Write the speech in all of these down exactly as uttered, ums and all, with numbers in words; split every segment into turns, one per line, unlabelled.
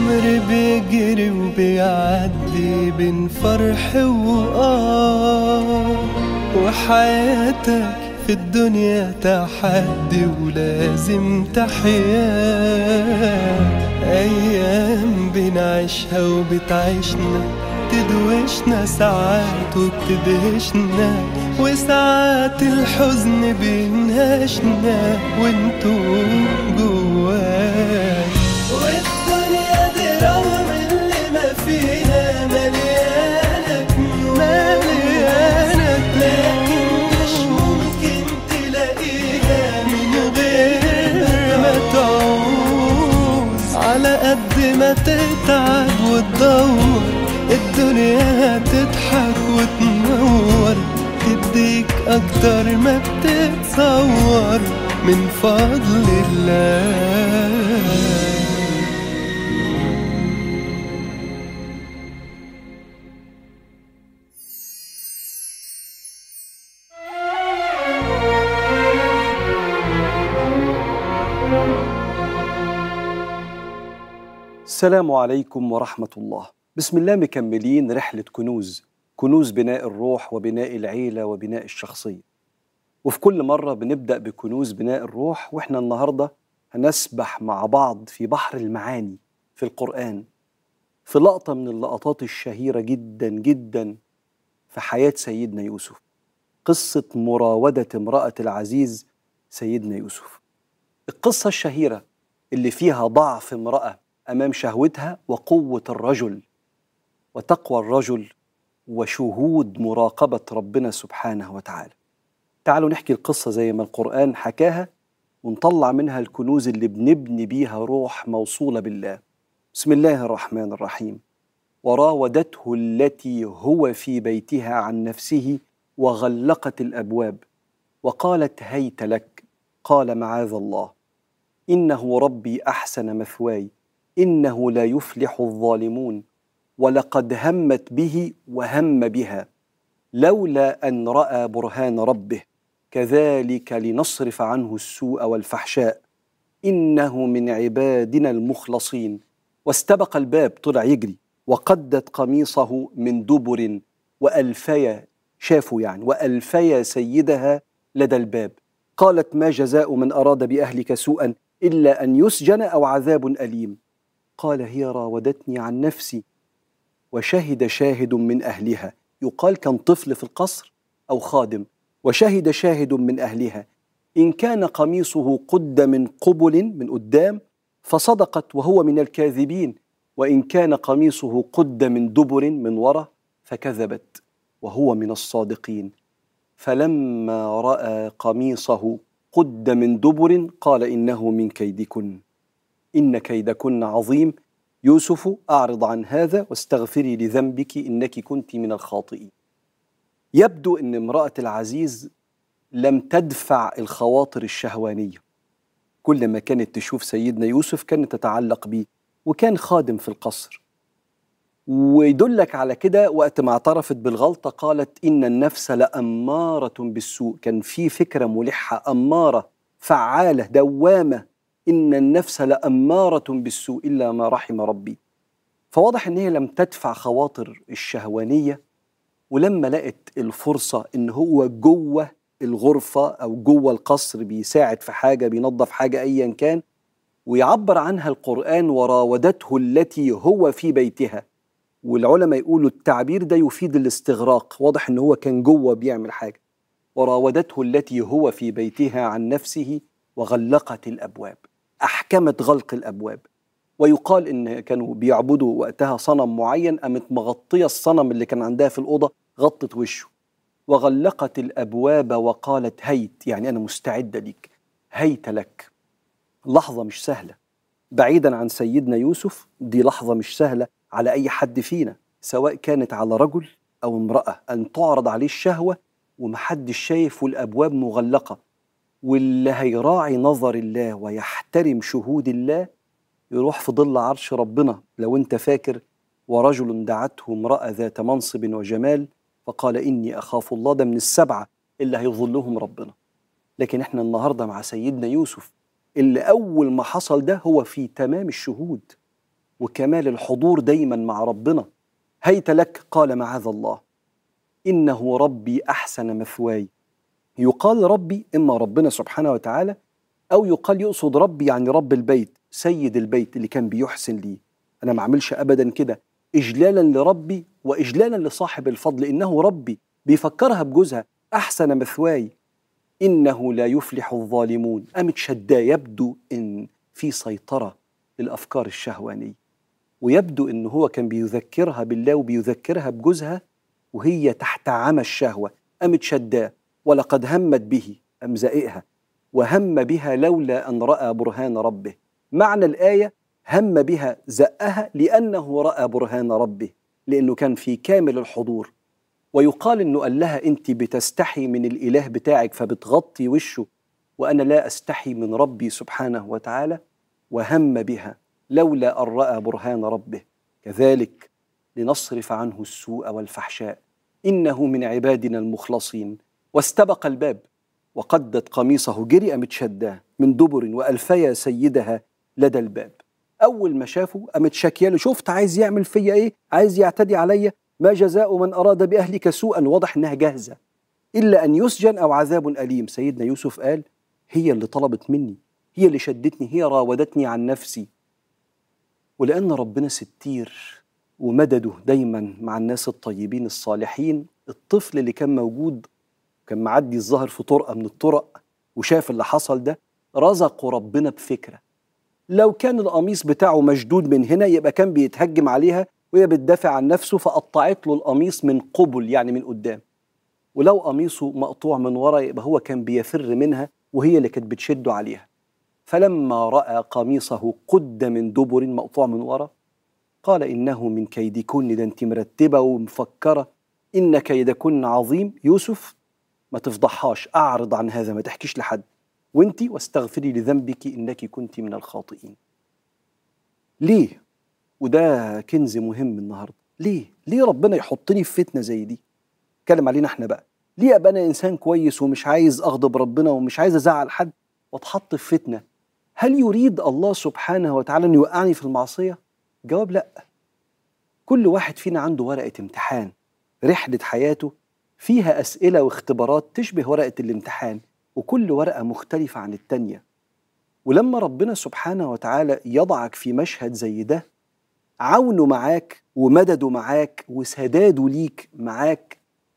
العمر بيجري وبيعدي بين فرح وآه، وحياتك في الدنيا تحدي ولازم تحيا. أيام بنعيشها وبتعيشنا، تدوشنا ساعات وبتدهشنا، وساعات الحزن بينهشنا وانتو جواك. والدنيا دي رغم اللي ما فيها مليانة مليانة، لكن مش ممكن تلاقيها من غير ما تعوز. على قد ما تتعب وتدور، الدنيا هتضحك وتنور، تديك أكتر ما بتتصور من فضل الله.
السلام عليكم ورحمة الله. بسم الله مكملين رحلة كنوز، كنوز بناء الروح وبناء العيلة وبناء الشخصية. وفي كل مرة بنبدأ بكنوز بناء الروح، وإحنا النهاردة هنسبح مع بعض في بحر المعاني في القرآن، في لقطة من اللقطات الشهيرة جدا جدا في حياة سيدنا يوسف، قصة مراودة امرأة العزيز سيدنا يوسف. القصة الشهيرة اللي فيها ضعف امرأة أمام شهوتها وقوة الرجل وتقوى الرجل وشهود مراقبة ربنا سبحانه وتعالى. تعالوا نحكي القصة زي ما القرآن حكاها ونطلع منها الكنوز اللي بنبني بيها روح موصولة بالله. بسم الله الرحمن الرحيم. وراودته التي هو في بيتها عن نفسه وغلقت الأبواب وقالت هيت لك، قال معاذ الله إنه ربي أحسن مثواي إنه لا يفلح الظالمون ولقد همت به وهم بها لولا أن رأى برهان ربه كذلك لنصرف عنه السوء والفحشاء إنه من عبادنا المخلصين. واستبق الباب، طلع يجري، وقدت قميصه من دبر وألفيا، شافوا يعني، وألفيا سيدها لدى الباب. قالت ما جزاء من أراد بأهلك سوءا إلا أن يسجن أو عذاب أليم. قال هي راودتني عن نفسي وشهد شاهد من أهلها، يقال كان طفل في القصر أو خادم، وشهد شاهد من أهلها إن كان قميصه قد من قبل من قدام فصدقت وهو من الكاذبين، وإن كان قميصه قد من دبر من وراء فكذبت وهو من الصادقين. فلما رأى قميصه قد من دبر قال إنه من كيدكن إن كيدكن عظيم. يوسف أعرض عن هذا واستغفري لذنبك إنك كنت من الخاطئين. يبدو أن امرأة العزيز لم تدفع الخواطر الشهوانية، كل ما كانت تشوف سيدنا يوسف كانت تتعلق به، وكان خادم في القصر. ويدلك على كده وقت ما اعترفت بالغلطة قالت إن النفس لأمارة بالسوء، كان في فكرة ملحة، أمارة فعالة دوامة، إن النفس لأمارة بالسوء إلا ما رحم ربي. فواضح إن هي لم تدفع خواطر الشهوانية، ولما لقت الفرصة إن هو جوه الغرفة أو جوه القصر بيساعد في حاجة، بينظف حاجة أيا كان، ويعبر عنها القرآن وراودته التي هو في بيتها. والعلماء يقولوا التعبير ده يفيد الاستغراق، واضح إن هو كان جوه بيعمل حاجة. وراودته التي هو في بيتها عن نفسه وغلقت الأبواب، أحكمت غلق الأبواب. ويقال إن كانوا بيعبدوا وقتها صنم معين، قامت مغطية الصنم اللي كان عندها في الأوضة، غطت وشه. وغلقت الأبواب وقالت هيت، يعني أنا مستعدة ليك، هيت لك. لحظة مش سهلة بعيدا عن سيدنا يوسف، دي لحظة مش سهلة على أي حد فينا، سواء كانت على رجل أو امرأة، أن تعرض عليه الشهوة ومحدش شايف والأبواب مغلقة. واللي هيراعي نظر الله ويحترم شهود الله يروح في ظل عرش ربنا. لو انت فاكر ورجل دعته امرأة ذات منصب وجمال فقال إني أخاف الله، ده من السبعة اللي هيظلهم ربنا. لكن احنا النهاردة مع سيدنا يوسف اللي أول ما حصل ده هو في تمام الشهود، وكمال الحضور دايما مع ربنا. هيت لك قال معاذ الله إنه ربي أحسن مثواي. يقال ربي إما ربنا سبحانه وتعالى، أو يقال يقصد ربي يعني رب البيت، سيد البيت اللي كان بيحسن لي. أنا ما أعملش أبدا كده إجلالا لربي وإجلالا لصاحب الفضل، إنه ربي. بيفكرها بجوزها أحسن مثواي إنه لا يفلح الظالمون. قامت شداه، يبدو إن في سيطرة للأفكار الشهوانية، ويبدو إن هو كان بيذكرها بالله وبيذكرها بجوزها وهي تحت عمى الشهوة. قامت شداه ولقد همت به، أم زائقها، وهم بها لولا أن رأى برهان ربه. معنى الآية هم بها زقها لأنه رأى برهان ربه، لأنه كان في كامل الحضور. ويقال إنه قال لها أنت بتستحي من الإله بتاعك فبتغطي وشه، وأنا لا أستحي من ربي سبحانه وتعالى. وهم بها لولا أن رأى برهان ربه. كذلك لنصرف عنه السوء والفحشاء إنه من عبادنا المخلصين. واستبق الباب وقدت قميصه، جري قامت شداه من دبر وألفيا سيدها لدى الباب. أول ما شافه قامت شاكياله، شفت عايز يعمل فيا إيه؟ عايز يعتدي عليا؟ ما جزاء من أراد بأهلك سوءا. واضح إنها جاهزة، إلا أن يسجن أو عذاب أليم. سيدنا يوسف قال هي اللي طلبت مني، هي اللي شدتني، هي راودتني عن نفسي. ولأن ربنا ستير ومدده دايما مع الناس الطيبين الصالحين، الطفل اللي كان موجود كان معدي الظاهر في طرقة من الطرق وشاف اللي حصل ده، رزقه ربنا بفكرة. لو كان القميص بتاعه مشدود من هنا يبقى كان بيتهجم عليها وهي بتدافع عن نفسه، فقطعت له القميص من قبل يعني من قدام. ولو قميصه مقطوع من ورا يبقى هو كان بيفر منها وهي اللي كانت بتشده عليها. فلما رأى قميصه قد من دبر مقطوع من ورا قال إنه من كيدكن. ده انت مرتبة ومفكرة، إن كيدكن عظيم. يوسف ما تفضحهاش، أعرض عن هذا، ما تحكيش لحد، وانتي واستغفري لذنبك إنك كنت من الخاطئين. ليه؟ وده كنز مهم النهاردة. ليه؟ ليه ربنا يحطني في فتنة زي دي؟ اتكلم علينا احنا بقى. ليه أبقى أنا إنسان كويس ومش عايز أغضب ربنا ومش عايز أزعل حد واتحط في فتنة؟ هل يريد الله سبحانه وتعالى أن يوقعني في المعصية؟ جواب لأ. كل واحد فينا عنده ورقة امتحان، رحلة حياته فيها أسئلة واختبارات تشبه ورقة الامتحان، وكل ورقة مختلفة عن التانية. ولما ربنا سبحانه وتعالى يضعك في مشهد زي ده، عونه معاك ومدده معاك وسداده ليك معاك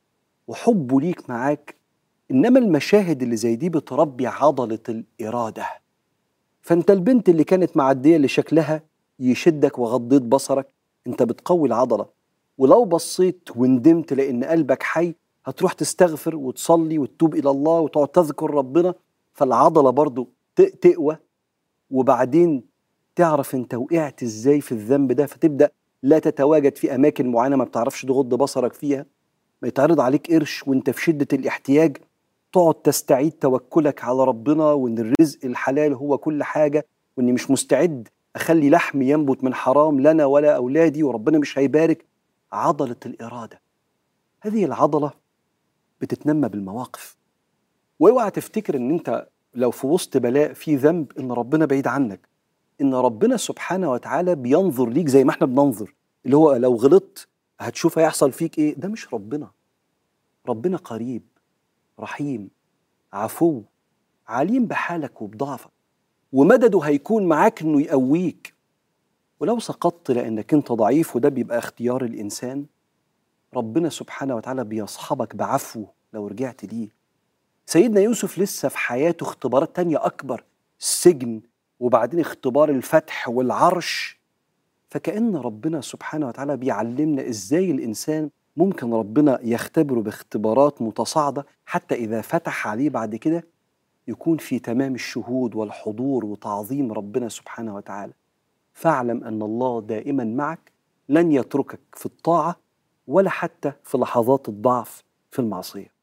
وحبه ليك معاك. إنما المشاهد اللي زي دي بتربي عضلة الإرادة. فأنت البنت اللي كانت معدية اللي شكلها يشدك وغضيت بصرك، أنت بتقوي العضلة. ولو بصيت وندمت لأن قلبك حي، هتروح تستغفر وتصلي وتتوب إلى الله وتقعد تذكر ربنا، فالعضلة برضو تقوى. وبعدين تعرف أنت وقعت إزاي في الذنب ده، فتبدأ لا تتواجد في أماكن معينة ما بتعرفش تغض بصرك فيها. ما يتعرض عليك قرش وانت في شدة الاحتياج، تقعد تستعيد توكلك على ربنا وان الرزق الحلال هو كل حاجة، واني مش مستعد اخلي لحم ينبت من حرام لنا ولا اولادي وربنا مش هيبارك. عضلة الإرادة، هذه العضلة بتتنمى بالمواقف. واوعى تفتكر ان انت لو في وسط بلاء في ذنب ان ربنا بعيد عنك. ان ربنا سبحانه وتعالى بينظر ليك زي ما احنا بننظر، اللي هو لو غلطت هتشوف هيحصل فيك ايه. ده مش ربنا. ربنا قريب رحيم عفو عليم بحالك وبضعفك، ومدده هيكون معاك انه يقويك. ولو سقطت لانك انت ضعيف، وده بيبقى اختيار الانسان، ربنا سبحانه وتعالى بيصحبك بعفو لو رجعت ليه. سيدنا يوسف لسه في حياته اختبارات تانية اكبر، السجن وبعدين اختبار الفتح والعرش. فكأن ربنا سبحانه وتعالى بيعلمنا ازاي الانسان ممكن ربنا يختبره باختبارات متصاعدة، حتى إذا فتح عليه بعد كده يكون في تمام الشهود والحضور وتعظيم ربنا سبحانه وتعالى. فاعلم أن الله دائما معك، لن يتركك في الطاعة ولا حتى في لحظات الضعف في المعصية.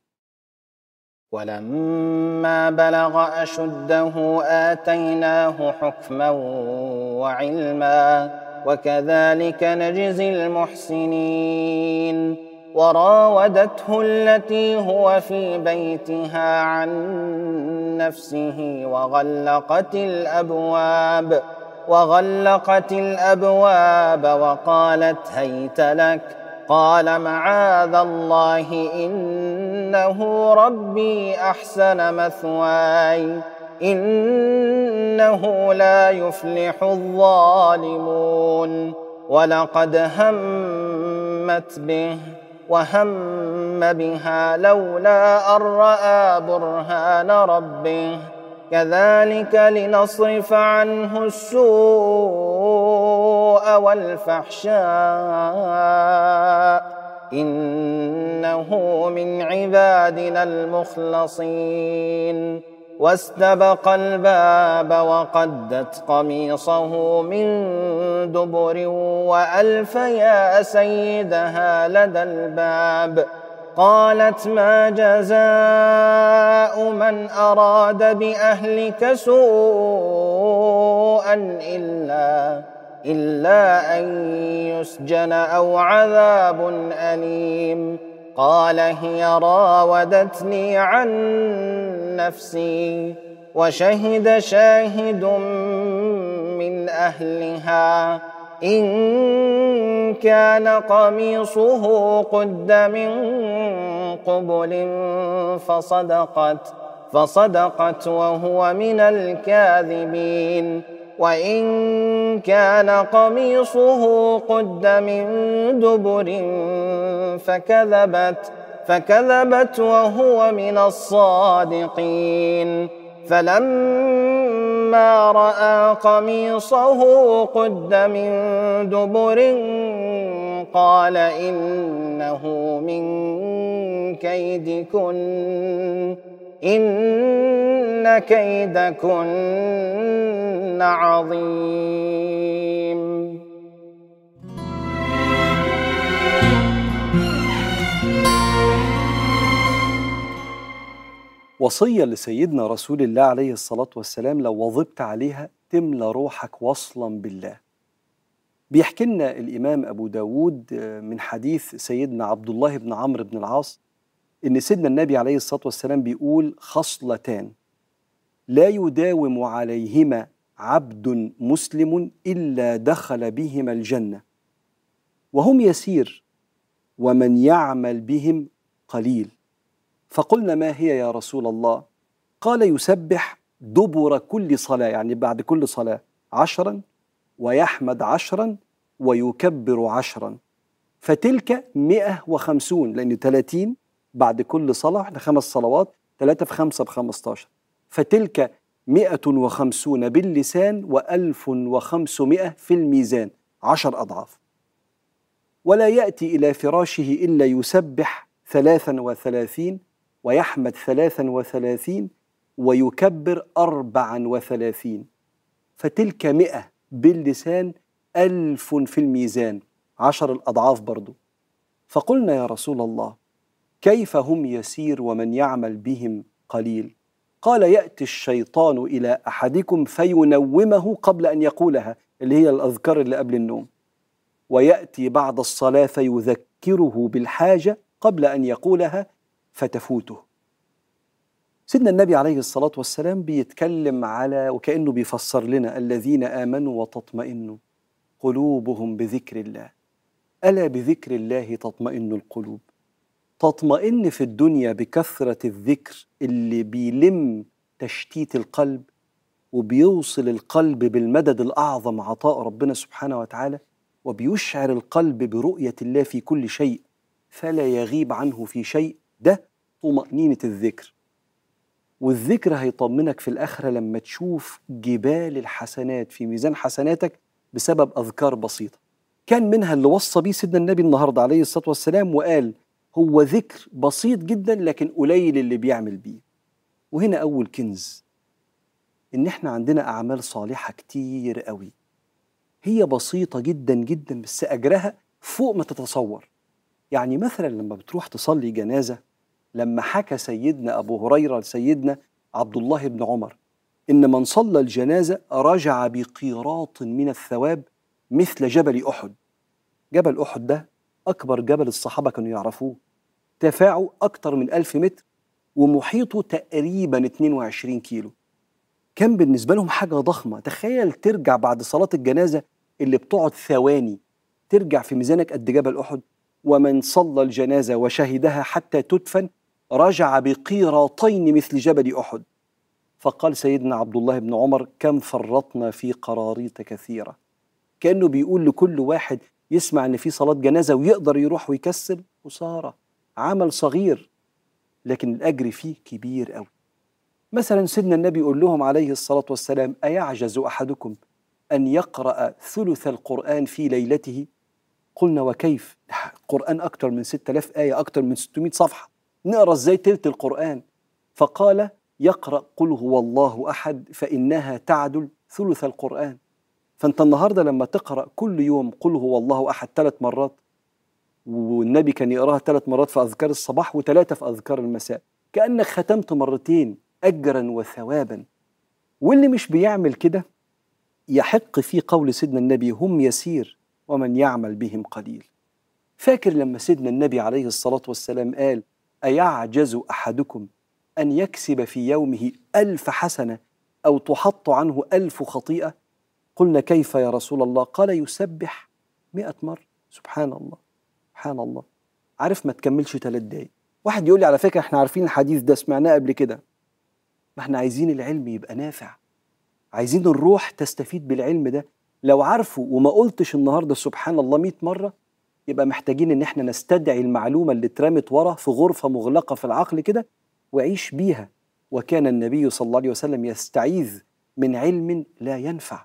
ولما بلغ أشده آتيناه حكما وعلما وكذلك نجزي المحسنين. وراودته التي هو في بيتها عن نفسه وغلقت الأبواب وغلقت الأبواب وقالت هيت لك. قال معاذ الله إنه ربي أحسن مثواي إنه لا يفلح الظالمون. ولقد همت به وهم بها لولا أن رأى برهان ربه كذلك لنصرف عنه السوء والفحشاء إنه من عبادنا المخلصين. واستبق الباب وقدت قميصه من دبر وألف يا سيدها لدى الباب. قالت ما جزاء من أراد بأهلك سوءا إلا, إلا أن يسجن أو عذاب أليم. قال هي راودتني عن نفسي وشهد شاهد من أهلها إن كان قميصه قد من قبل فصدقت فصدقت وهو من الكاذبين وإن كان قميصه قد من دبر فكذبت فكذبت وهو من الصادقين. فلما رأى قميصه قد من دبر قال إنه من كيدكن إن كيدكن عظيم.
وصية لسيدنا رسول الله عليه الصلاة والسلام لو واظبت عليها تملى روحك وصلا بالله. بيحكي لنا الإمام أبو داود من حديث سيدنا عبد الله بن عمرو بن العاص إن سيدنا النبي عليه الصلاة والسلام بيقول خصلتان لا يداوم عليهما عبد مسلم إلا دخل بهما الجنة وهم يسير ومن يعمل بهم قليل. فقلنا ما هي يا رسول الله؟ قال يسبح دبر كل صلاة، يعني بعد كل صلاة عشرا، ويحمد عشرا، ويكبر عشرا، فتلك مئة وخمسون، لأن ثلاثين بعد كل صلاة، احنا خمس صلوات، ثلاثة في خمسة بخمستاشر، فتلك مئة وخمسون باللسان وألف وخمسمائة في الميزان، عشر أضعاف. ولا يأتي إلى فراشه إلا يسبح ثلاثا وثلاثين، ويحمد ثلاثا وثلاثين، ويكبر أربعا وثلاثين، فتلك مئة باللسان ألف في الميزان، عشر الأضعاف برضو. فقلنا يا رسول الله كيف هم يسير ومن يعمل بهم قليل؟ قال يأتي الشيطان إلى أحدكم فينومه قبل أن يقولها، اللي هي الأذكار اللي قبل النوم، ويأتي بعد الصلاة فيذكره بالحاجة قبل أن يقولها فتفوته. سيدنا النبي عليه الصلاة والسلام بيتكلم على وكأنه بيفسر لنا الذين آمنوا وتطمئن قلوبهم بذكر الله، ألا بذكر الله تطمئن القلوب. تطمئن في الدنيا بكثرة الذكر اللي بيلم تشتيت القلب وبيوصل القلب بالمدد الأعظم عطاء ربنا سبحانه وتعالى، وبيشعر القلب برؤية الله في كل شيء فلا يغيب عنه في شيء. ده طمأنينة الذكر. والذكر هيطمنك في الآخرة لما تشوف جبال الحسنات في ميزان حسناتك بسبب أذكار بسيطة. كان منها اللي وصى بيه سيدنا النبي النهاردة عليه الصلاة والسلام وقال هو ذكر بسيط جدا لكن قليل اللي بيعمل بيه. وهنا أول كنز إن إحنا عندنا أعمال صالحة كتير قوي، هي بسيطة جدا جدا بس أجرها فوق ما تتصور. يعني مثلا لما بتروح تصلي جنازة، لما حكى سيدنا أبو هريرة لسيدنا عبد الله بن عمر إن من صلى الجنازة رجع بقيراط من الثواب مثل جبل أحد. جبل أحد ده أكبر جبل الصحابة كانوا يعرفوه، ارتفاعه أكتر من ألف متر ومحيطه تقريبا اثنين وعشرين كيلو. كان بالنسبة لهم حاجة ضخمة. تخيل ترجع بعد صلاة الجنازة اللي بتقعد ثواني، ترجع في ميزانك قد جبل أحد. ومن صلى الجنازة وشهدها حتى تدفن رجع بقيراطين مثل جبل أحد. فقال سيدنا عبد الله بن عمر: كم فرطنا في قراريط كثيرة. كأنه بيقول لكل واحد يسمع أن في صلاة جنازة ويقدر يروح ويكسل، خسارة، عمل صغير لكن الأجر فيه كبير قوي. مثلا سيدنا النبي يقول لهم عليه الصلاة والسلام: أيعجز أحدكم أن يقرأ ثلث القرآن في ليلته؟ قلنا: وكيف؟ القرآن أكتر من ستة آلاف آية، أكتر من ستمائة صفحة، نقرأ إزاي تلت القرآن؟ فقال: يقرأ قل هو الله أحد فإنها تعدل ثلث القرآن. فأنت النهاردة لما تقرأ كل يوم قل هو الله أحد ثلاث مرات، والنبي كان يقراها ثلاث مرات في أذكار الصباح وثلاثة في أذكار المساء، كأنك ختمت مرتين أجرا وثوابا. واللي مش بيعمل كده يحق في قول سيدنا النبي: هم يسير ومن يعمل بهم قليل. فاكر لما سيدنا النبي عليه الصلاة والسلام قال: أيعجز أحدكم أن يكسب في يومه ألف حسنة أو تحط عنه ألف خطيئة؟ قلنا: كيف يا رسول الله؟ قال: يسبح مئة مرة. سبحان الله، سبحان الله. عارف ما تكملش ثلاث دقايق. واحد يقول لي: على فكرة احنا عارفين الحديث ده، سمعناه قبل كده. ما احنا عايزين العلم يبقى نافع، عايزين الروح تستفيد بالعلم ده. لو عارفه وما قلتش النهاردة سبحان الله مئة مرة، يبقى محتاجين ان احنا نستدعي المعلومة اللي اترمت ورا في غرفة مغلقة في العقل كده وعيش بيها. وكان النبي صلى الله عليه وسلم يستعيذ من علم لا ينفع.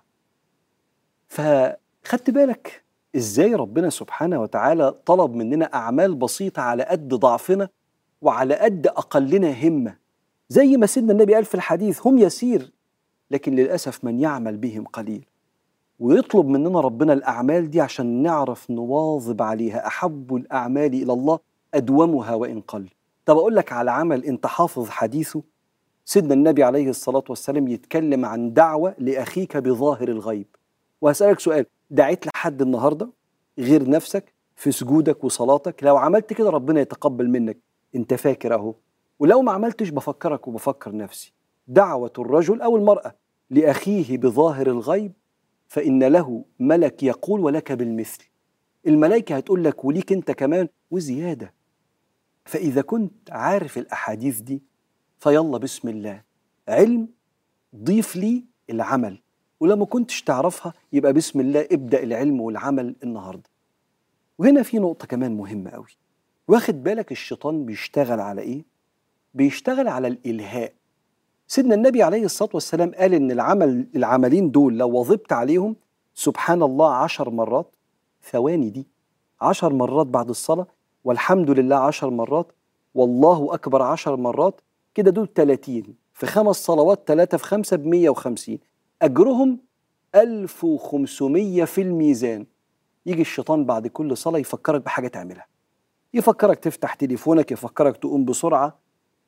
فخدت بالك ازاي ربنا سبحانه وتعالى طلب مننا أعمال بسيطة على قد ضعفنا وعلى قد أقلنا همة، زي ما سيدنا النبي قال في الحديث: هم يسير لكن للأسف من يعمل بهم قليل. ويطلب مننا ربنا الأعمال دي عشان نعرف نواظب عليها. أحب الأعمال إلى الله أدومها وإن قل. طب أقول لك على عمل أنت حافظ حديثه. سيدنا النبي عليه الصلاة والسلام يتكلم عن دعوة لأخيك بظاهر الغيب. وهسألك سؤال: دعيت لحد النهاردة غير نفسك في سجودك وصلاتك؟ لو عملت كده ربنا يتقبل منك، أنت فاكر أهو. ولو ما عملتش بفكرك وبفكر نفسي. دعوة الرجل أو المرأة لأخيه بظاهر الغيب فإن له ملك يقول ولك بالمثل. الملائكة هتقول لك وليك أنت كمان وزيادة. فإذا كنت عارف الأحاديث دي فيلا بسم الله، علم ضيف لي العمل. ولما كنتش تعرفها يبقى بسم الله ابدأ العلم والعمل النهاردة. وهنا في نقطة كمان مهمة قوي. واخد بالك الشيطان بيشتغل على إيه؟ بيشتغل على الإلهاء. سيدنا النبي عليه الصلاة والسلام قال إن العمل العملين دول لو واظبت عليهم سبحان الله عشر مرات، ثواني دي عشر مرات بعد الصلاة، والحمد لله عشر مرات، والله أكبر عشر مرات، كده دول ثلاثين في خمس صلوات، ثلاثة في خمسة بمية وخمسين، أجرهم ألف وخمسمية في الميزان. يجي الشيطان بعد كل صلاة يفكرك بحاجة تعملها، يفكرك تفتح تليفونك، يفكرك تقوم بسرعة.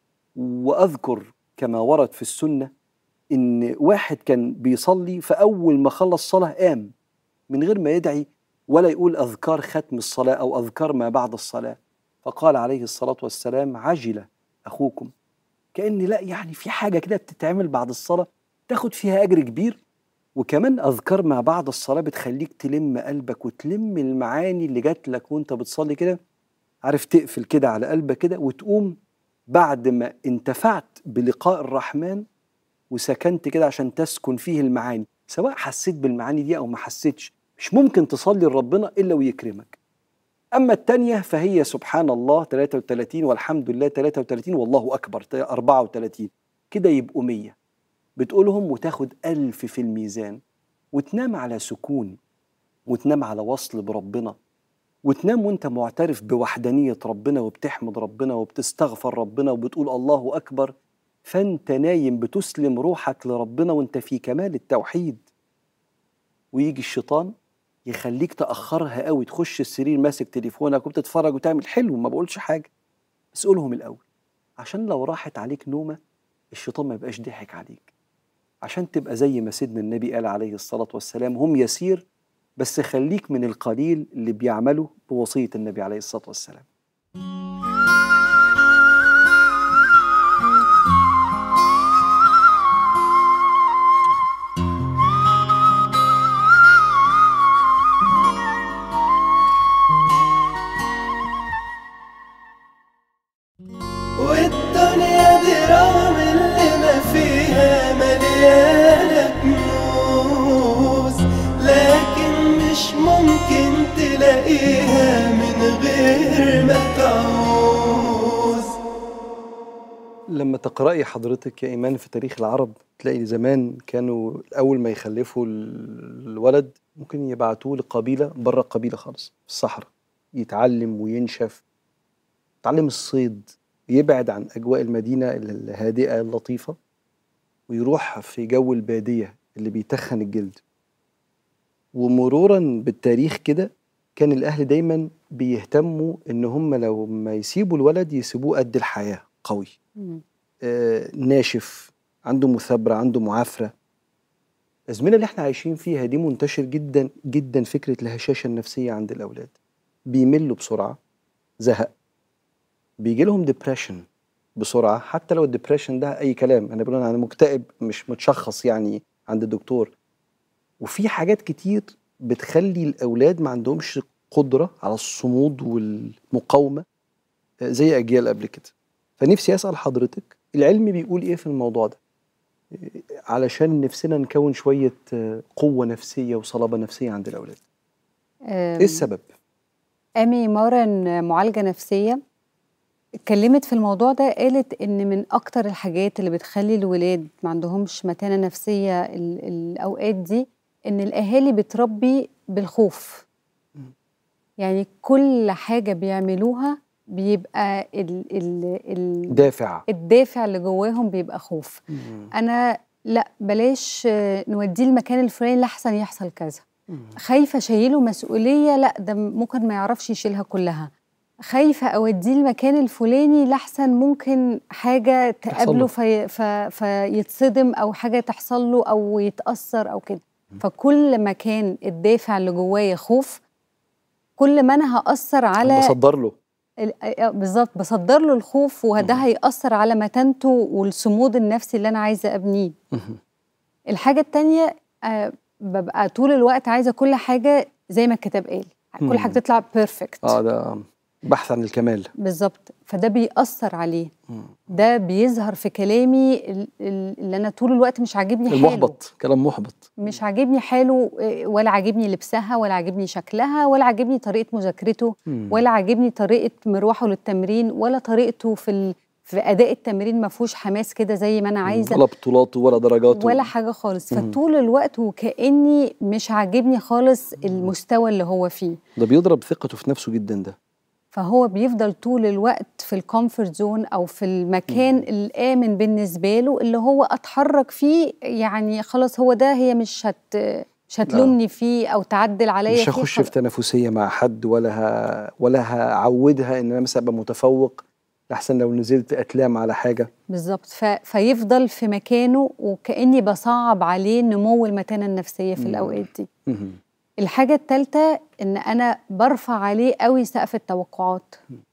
وأذكر كما ورد في السنة إن واحد كان بيصلي فأول ما خلص صلاة قام من غير ما يدعي ولا يقول أذكار ختم الصلاة أو أذكار ما بعد الصلاة. فقال عليه الصلاة والسلام: عجل أخوكم. كأن لا يعني في حاجة كده بتتعمل بعد الصلاة تاخد فيها أجر كبير. وكمان أذكار ما بعد الصلاة بتخليك تلم قلبك وتلم المعاني اللي جات لك وانت بتصلي كده. عارف تقفل كده على قلبك كده وتقوم بعد ما انتفعت بلقاء الرحمن وسكنت كده عشان تسكن فيه المعاني، سواء حسيت بالمعاني دي أو ما حسيتش. مش ممكن تصلي لربنا إلا ويكرمك. أما التانية فهي سبحان الله ثلاثة وثلاثين، والحمد لله ثلاثة وثلاثين، والله أكبر أربعة وثلاثين، كده يبقوا مية. بتقولهم وتاخد ألف في الميزان، وتنام على سكون، وتنام على وصل بربنا، وتنام وانت معترف بوحدانية ربنا وبتحمد ربنا وبتستغفر ربنا وبتقول الله أكبر. فانت نايم بتسلم روحك لربنا وانت في كمال التوحيد. ويجي الشيطان يخليك تأخرها قوي، تخش السرير ماسك تليفونك وبتتفرج وتعمل حلو، ما بقولش حاجة، بس قولهم الأول عشان لو راحت عليك نومة الشيطان ما يبقاش ضحك عليك، عشان تبقى زي ما سيدنا النبي قال عليه الصلاة والسلام: هم يسير بس خليك من القليل اللي بيعملوا بوصية النبي عليه الصلاة والسلام. لما تقرأي حضرتك يا إيمان في تاريخ العرب تلاقي زمان كانوا أول ما يخلفوا الولد ممكن يبعتوه لقبيلة بره القبيلة خالص في الصحراء يتعلم وينشف، يتعلم الصيد، يبعد عن أجواء المدينة الهادئة اللطيفة ويروح في جو البادية اللي بيتخن الجلد. ومرورا بالتاريخ كده كان الأهل دايما بيهتموا إن هم لو ما يسيبوا الولد يسيبوه قد الحياة، قوي آه، ناشف، عنده مثابرة، عنده معافرة. الأزمنة اللي احنا عايشين فيها دي منتشر جدا جدا فكرة الهشاشة النفسية عند الأولاد، بيملوا بسرعة، زهق، بيجي لهم ديبريشن بسرعة، حتى لو الديبريشن ده أي كلام، أنا بقول أنا مكتئب مش متشخص يعني عند الدكتور. وفي حاجات كتير بتخلي الأولاد ما عندهمش قدرة على الصمود والمقاومة زي أجيال قبل كده. فنفسي أسأل حضرتك العلم بيقول إيه في الموضوع ده علشان نفسنا نكون شوية قوة نفسية وصلابة نفسية عند الأولاد؟ إيه السبب؟
أمي مارن معالجة نفسية اتكلمت في الموضوع ده، قالت إن من أكتر الحاجات اللي بتخلي الولاد ما عندهمش متانة نفسية الأوقات دي إن الأهالي بتربي بالخوف. يعني كل حاجة بيعملوها بيبقى ال ال ال
دافع
الدافع اللي جواهم بيبقى خوف. مم. أنا لا بلاش نوديه المكان الفلاني لحسن يحصل كذا. مم. خايفة شايله مسؤولية، لا ده ممكن ما يعرفش يشيلها كلها. خايفة أوديه المكان الفلاني لحسن ممكن حاجة تقابله في في فيتصدم أو حاجة تحصل له أو يتأثر أو كده. فكل ما كان الدافع اللي جوايا خوف كل ما أنا هأثر على
بصدر له
بالظبط، بصدر له الخوف، وده هيأثر على متانته والصمود النفسي اللي أنا عايزة أبنيه. الحاجة التانية أه ببقى طول الوقت عايزة كل حاجة زي ما الكتاب قال، كل حاجة تطلع بيرفكت.
اه ده بحث عن الكمال
بالظبط. فده بيأثر عليه. مم. ده بيظهر في كلامي اللي أنا طول الوقت مش عاجبني حاله،
المحبط، كلام محبط،
مش عاجبني حاله، ولا عاجبني لبسها، ولا عاجبني شكلها، ولا عاجبني طريقة مذاكرته، مم. ولا عاجبني طريقة مروحه للتمرين، ولا طريقته في ال... في أداء التمرين ما فيهوش حماس كده زي ما أنا عايزة،
ولا بطولاته ولا درجاته
ولا حاجة خالص. مم. فطول الوقت وكأني مش عاجبني خالص المستوى اللي هو فيه.
ده بيضرب ثقته في نفسه جدا ده.
فهو بيفضل طول الوقت في الكومفورت زون أو في المكان مم. الآمن بالنسبة له اللي هو أتحرك فيه، يعني خلاص هو ده، هي مش هت مش هتلومني فيه أو تعدل عليا فيه،
مش هخش في تنافسية مع حد، ولا ه... ولا هعودها إن أنا مثلا أبقى متفوق لحسن لو نزلت أتلام على حاجة.
بالظبط. ف... فيفضل في مكانه وكأني بصعب عليه نمو المتانة النفسية في مم. الأوقات دي. مم. الحاجة الثالثة إن أنا برفع عليه قوي سقف التوقعات،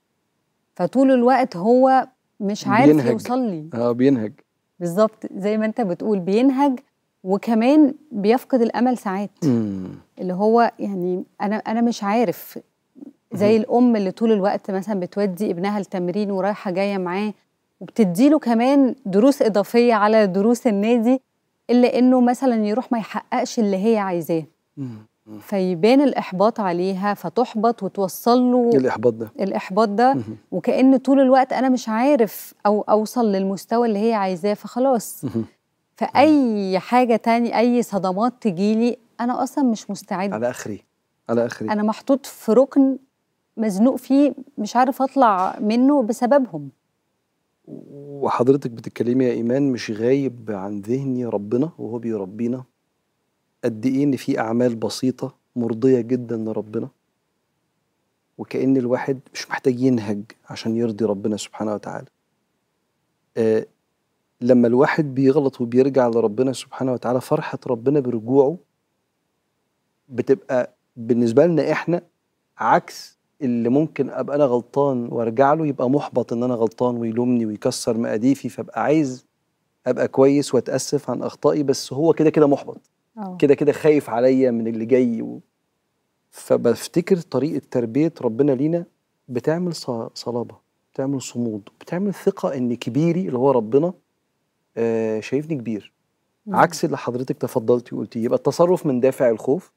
فطول الوقت هو مش عارف بينهج. يوصل لي.
اه بينهج
بالظبط زي ما أنت بتقول، بينهج، وكمان بيفقد الأمل ساعات. مم. اللي هو يعني أنا أنا مش عارف، زي مم. الأم اللي طول الوقت مثلا بتودي ابنها التمرين ورايحة جاية معاه وبتديله كمان دروس إضافية على دروس النادي، إلا إنه مثلا يروح ما يحققش اللي هي عايزاه. فيبان الإحباط عليها، فتحبط وتوصل له
الإحباط ده
الإحباط ده وكأن طول الوقت أنا مش عارف أو أوصل للمستوى اللي هي عايزاه، فخلاص فأي حاجة تاني، أي صدمات تجيلي أنا أصلا مش مستعد،
على آخري على آخري
أنا محطوط في ركن مزنوق فيه مش عارف أطلع منه بسببهم.
وحضرتك بتتكلمي يا إيمان مش غايب عن ذهني ربنا وهو بيربينا قد إيه إن في أعمال بسيطة مرضية جدا لربنا، وكأن الواحد مش محتاج ينهج عشان يرضي ربنا سبحانه وتعالى. آه لما الواحد بيغلط وبيرجع لربنا سبحانه وتعالى، فرحة ربنا برجوعه بتبقى بالنسبة لنا إحنا عكس اللي ممكن أبقى أنا غلطان وارجع له يبقى محبط إن أنا غلطان ويلومني ويكسر مقاديفي، فبقى عايز أبقى كويس وأتأسف عن أخطائي، بس هو كده كده محبط، كده كده خايف عليا من اللي جاي و... فبفتكر طريقة تربية ربنا لينا بتعمل صلابة، بتعمل صمود، بتعمل ثقة إن كبيري اللي هو ربنا آه شايفني كبير. مم. عكس اللي حضرتك تفضلتي وقلتي، يبقى التصرف من دافع الخوف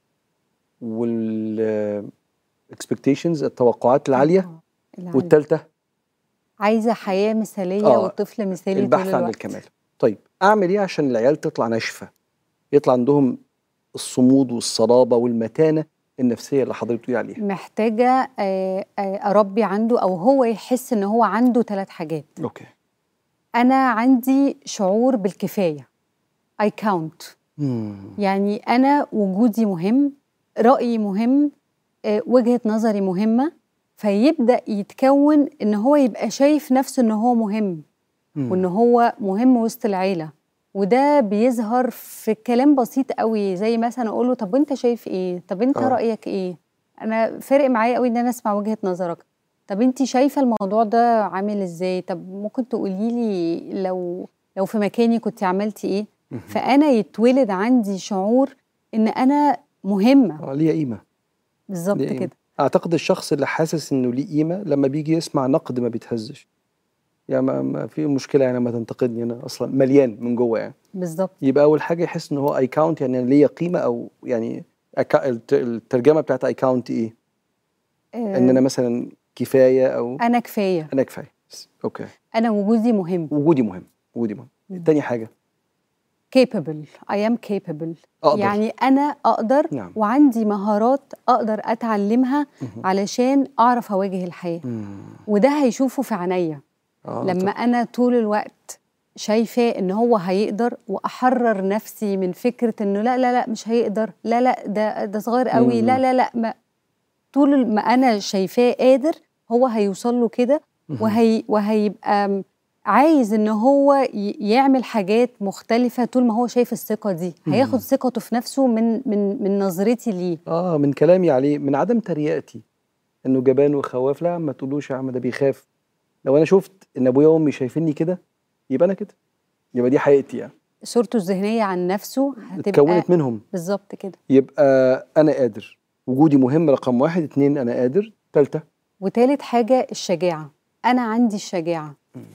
وال expectations التوقعات العالية. والتالتة
عايزه حياه مثاليه
آه،
وطفل مثالي طول
البحث عن
الوقت.
الكمال. طيب اعمل ايه عشان العيال تطلع ناشفه، يطلع عندهم الصمود والصلابه والمتانه النفسيه اللي حضرتك بتقولي عليها؟
محتاجه آه، آه، اربي عنده، او هو يحس ان هو عنده ثلاث حاجات.
اوكي.
انا عندي شعور بالكفايه، I count.
مم.
يعني انا وجودي مهم، رايي مهم، آه، وجهه نظري مهمه، فيبدا يتكون ان هو يبقى شايف نفسه ان هو مهم،
مم.
وان هو مهم وسط العيله. وده بيظهر في كلام بسيط قوي، زي مثلا اقول له طب وانت شايف ايه؟ طب انت
آه.
رايك ايه؟ انا فارق معايا قوي ان انا اسمع وجهه نظرك. طب انت شايفه الموضوع ده عامل ازاي؟ طب ممكن تقولي لي لو لو في مكاني كنت عملتي ايه؟
مهم.
فانا يتولد عندي شعور ان انا مهمه.
اه ليه قيمه.
بالظبط
ليه قيمة.
كده.
اعتقد الشخص اللي حاسس انه ليه قيمه لما بيجي يسمع نقد ما بيتهزش، يعني ما, ما في مشكله يعني ما تنتقدني، انا اصلا مليان من جوه يعني.
بالظبط.
يبقى اول حاجه يحس ان هو اي كاونت، يعني أنا ليا قيمه، او يعني أكا- الت- الترجمه بتاعت اي كاونت ايه؟ ان انا
آه،
مثلا كفايه، او
انا كفايه،
انا كفايه. اوكي.
انا وجودي مهم.
وجودي مهم. وجودي مهم.
مم.
تاني حاجه
capable. I am capable.
اقدر.
يعني أنا أقدر،
نعم.
وعندي مهارات أقدر أتعلمها
مهم.
علشان أعرف أواجه الحياة.
مم.
وده هيشوفه في عينيا
آه
لما
طبعا.
أنا طول الوقت شايفاه إن هو هيقدر، وأحرر نفسي من فكرة إنه لا لا لا مش هيقدر، لا لا ده ده صغير قوي، لا
مم.
لا لا ما طول ما أنا شايفاه قادر هو هيوصل له كده.
مهم.
وهي وهيبقى عايز ان هو ي- يعمل حاجات مختلفة. طول ما هو شايف الثقة دي هياخد
مم.
ثقته في نفسه من من من نظرتي ليه.
اه من كلامي عليه، من عدم تريقتي انه جبان وخواف. لا ما تقولوش يا عم ده بيخاف. لو انا شفت ان ابويا وامي شايفيني كده يبقى انا كده، يبقى دي حقيقتي يعني.
صورته الذهنية عن نفسه هتبقى
اتكونت منهم.
بالظبط كده.
يبقى انا قادر، وجودي مهم رقم واحد. اتنين انا قادر. تالتة
وتالت حاجة الشجاعة. أنا عندي الشجاعة،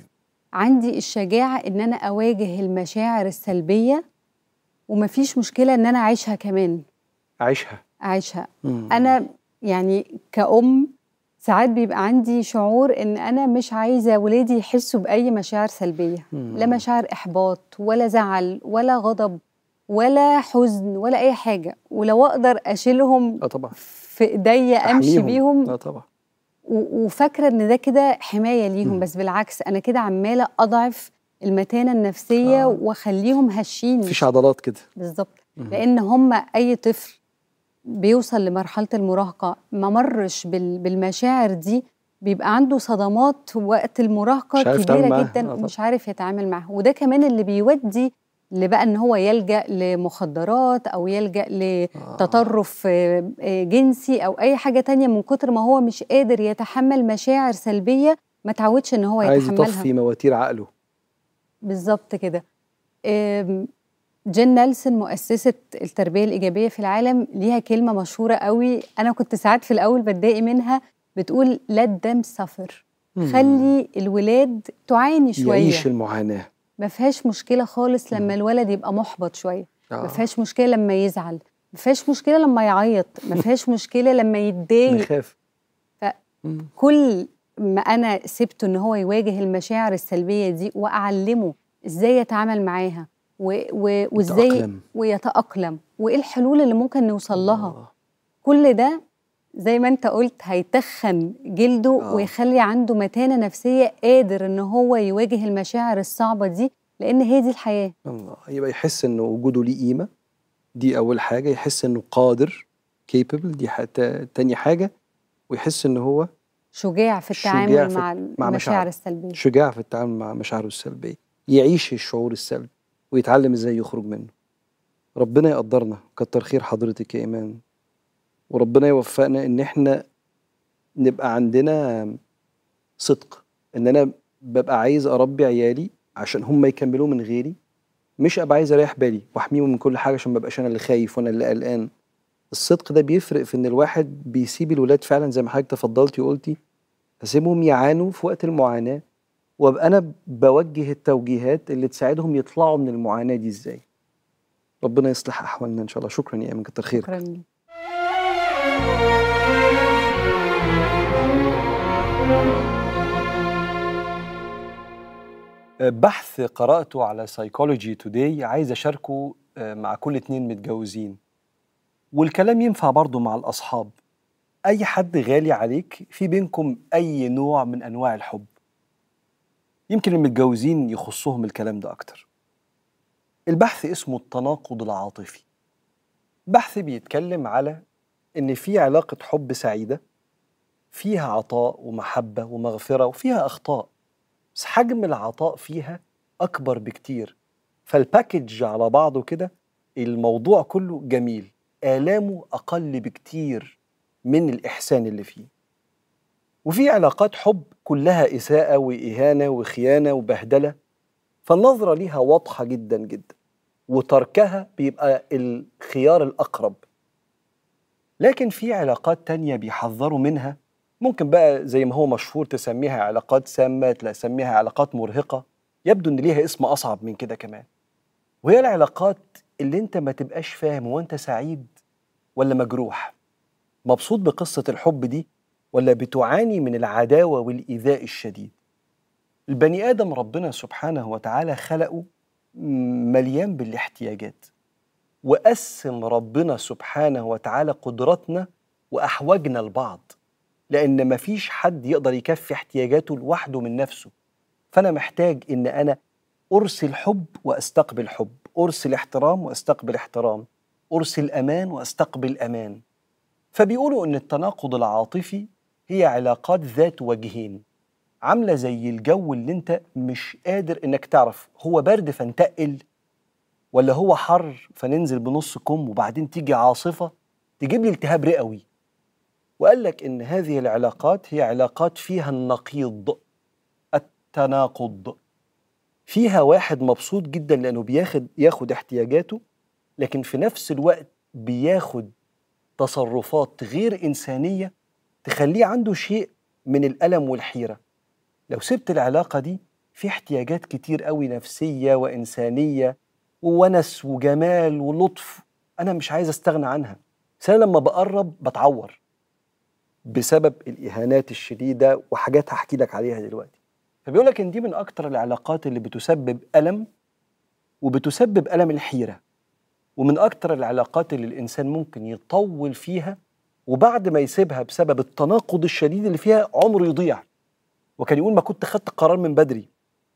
عندي الشجاعة إن أنا أواجه المشاعر السلبية، ومفيش مشكلة إن أنا أعيشها كمان.
اعيشها.
أعيشها.
مم.
أنا يعني كأم ساعات بيبقى عندي شعور إن أنا مش عايزة ولادي يحسوا بأي مشاعر سلبية.
مم.
لا مشاعر إحباط ولا زعل ولا غضب ولا حزن ولا أي حاجة. ولو أقدر أشيلهم
اه طبعا.
في إيديا أمشي
احميهم.
بيهم،
اه طبعا.
و- وفاكرة إن ده كده حماية ليهم.
مم.
بس بالعكس أنا كده عمالة أضعف المتانة النفسية
آه.
وأخليهم هشين.
مفيش عضلات كده.
بالظبط.
مم.
لأن هم أي طفل بيوصل لمرحلة المراهقة ما مرش بال- بالمشاعر دي بيبقى عنده صدمات وقت المراهقة
مش عارف يتعامل
كبيرة
معاها.
جدا،
آه
ومش عارف يتعامل معها. وده كمان اللي بيودي اللي بقى ان هو يلجأ لمخدرات او يلجأ لتطرف آه، آه، جنسي او اي حاجة تانية، من كتر ما هو مش قادر يتحمل مشاعر سلبية ما تعودش ان هو
عايز
يتحملها.
يطفي مواتير عقله.
بالظبط كده. آم، جين نيلسون مؤسسة التربية الإيجابية في العالم ليها كلمة مشهورة قوي، أنا كنت ساعات في الأول بتضايق منها، بتقول let them suffer.
مم.
خلي الولاد تعاني شوية،
يعيش المعاناة.
ما فيهاش مشكلة خالص
مم.
لما الولد يبقى محبط شوية، ما
آه.
فيهاش مشكلة لما يزعل، ما فيهاش مشكلة لما يعيط، ما فيهاش مشكلة لما يتضايق.
نخاف.
ف-
مم.
كل ما أنا سبته إن هو يواجه المشاعر السلبية دي وأعلمه إزاي يتعامل معاها و- و- وإزاي
يتأقلم.
ويتأقلم، وإيه الحلول اللي ممكن نوصل لها.
آه.
كل ده زي ما أنت قلت هيتخن جلده
آه.
ويخلي عنده متانة نفسية، قادر إن هو يواجه المشاعر الصعبة دي، لأن هي دي الحياة.
الله. يبقى يحس انه وجوده ليه قيمة، دي اول حاجة. يحس انه قادر capable، دي حتى تاني حاجة. ويحس ان هو
شجاع في التعامل
شجاع في
مع
مع
المشاعر
مشاعره.
السلبية.
شجاع في التعامل مع مشاعره السلبية، يعيش الشعور السلبي ويتعلم ازاي يخرج منه. ربنا يقدرنا. كتر خير حضرتك يا إيمان، وربنا يوفقنا ان احنا نبقى عندنا صدق، ان انا ببقى عايز اربي عيالي عشان هم يكملوا من غيري، مش ابقى عايز اريح بالي واحميهم من كل حاجه عشان ما بقاش انا اللي خايف وانا اللي قلقان. الصدق ده بيفرق في ان الواحد بيسيب الولاد فعلا زي ما حضرتك تفضلتي وقلتي، اسيبهم يعانوا في وقت المعاناه، وابقى انا بوجه التوجيهات اللي تساعدهم يطلعوا من المعاناه دي ازاي. ربنا يصلح احوالنا ان شاء الله. شكرا يا ايمن، كتر خيرك.
شكرا.
بحث قرأته على سايكولوجي توداي عايز أشاركه مع كل اتنين متجوزين، والكلام ينفع برضو مع الأصحاب. أي حد غالي عليك في بينكم أي نوع من أنواع الحب، يمكن المتجوزين يخصهم الكلام ده أكتر. البحث اسمه التناقض العاطفي. بحث بيتكلم على إن في علاقة حب سعيدة فيها عطاء ومحبة ومغفرة وفيها أخطاء، بس حجم العطاء فيها أكبر بكتير، فالباكج على بعضه كده الموضوع كله جميل، آلامه أقل بكتير من الإحسان اللي فيه. وفي علاقات حب كلها إساءة وإهانة وخيانة وبهدلة، فالنظرة ليها واضحة جدا جدا، وتركها بيبقى الخيار الأقرب. لكن في علاقات تانية بيحذروا منها، ممكن بقى زي ما هو مشهور تسميها علاقات سامة، تسميها علاقات مرهقة، يبدو إن ليها اسم أصعب من كده كمان. وهي العلاقات اللي انت ما تبقاش فاهم هو انت سعيد ولا مجروح، مبسوط بقصة الحب دي ولا بتعاني من العداوة والإيذاء الشديد. البني آدم ربنا سبحانه وتعالى خلقه مليان بالاحتياجات، وقسم ربنا سبحانه وتعالى قدراتنا وأحواجنا لبعض، لأن مفيش حد يقدر يكفي احتياجاته لوحده من نفسه. فأنا محتاج إن أنا أرسل حب وأستقبل حب، أرسل احترام وأستقبل احترام، أرسل أمان وأستقبل أمان. فبيقولوا إن التناقض العاطفي هي علاقات ذات وجهين، عاملة زي الجو اللي انت مش قادر إنك تعرف هو برد فنتقل ولا هو حر فننزل بنص كم، وبعدين تيجي عاصفة تجيب لي التهاب رئوي. وقال لك إن هذه العلاقات هي علاقات فيها النقيض، التناقض. فيها واحد مبسوط جدا لأنه بياخد ياخد احتياجاته، لكن في نفس الوقت بياخد تصرفات غير إنسانية تخليه عنده شيء من الألم والحيرة. لو سبت العلاقة دي في احتياجات كتير قوي نفسية وإنسانية وونس وجمال ولطف أنا مش عايز أستغنى عنها، بس أنا لما بقرب بتعور بسبب الإهانات الشديدة وحاجات هحكي لك عليها دلوقتي. فبيقول لك إن دي من أكتر العلاقات اللي بتسبب ألم، وبتسبب ألم الحيرة، ومن أكتر العلاقات اللي الإنسان ممكن يطول فيها وبعد ما يسيبها بسبب التناقض الشديد اللي فيها عمره يضيع، وكان يقول ما كنت خدت قرار من بدري.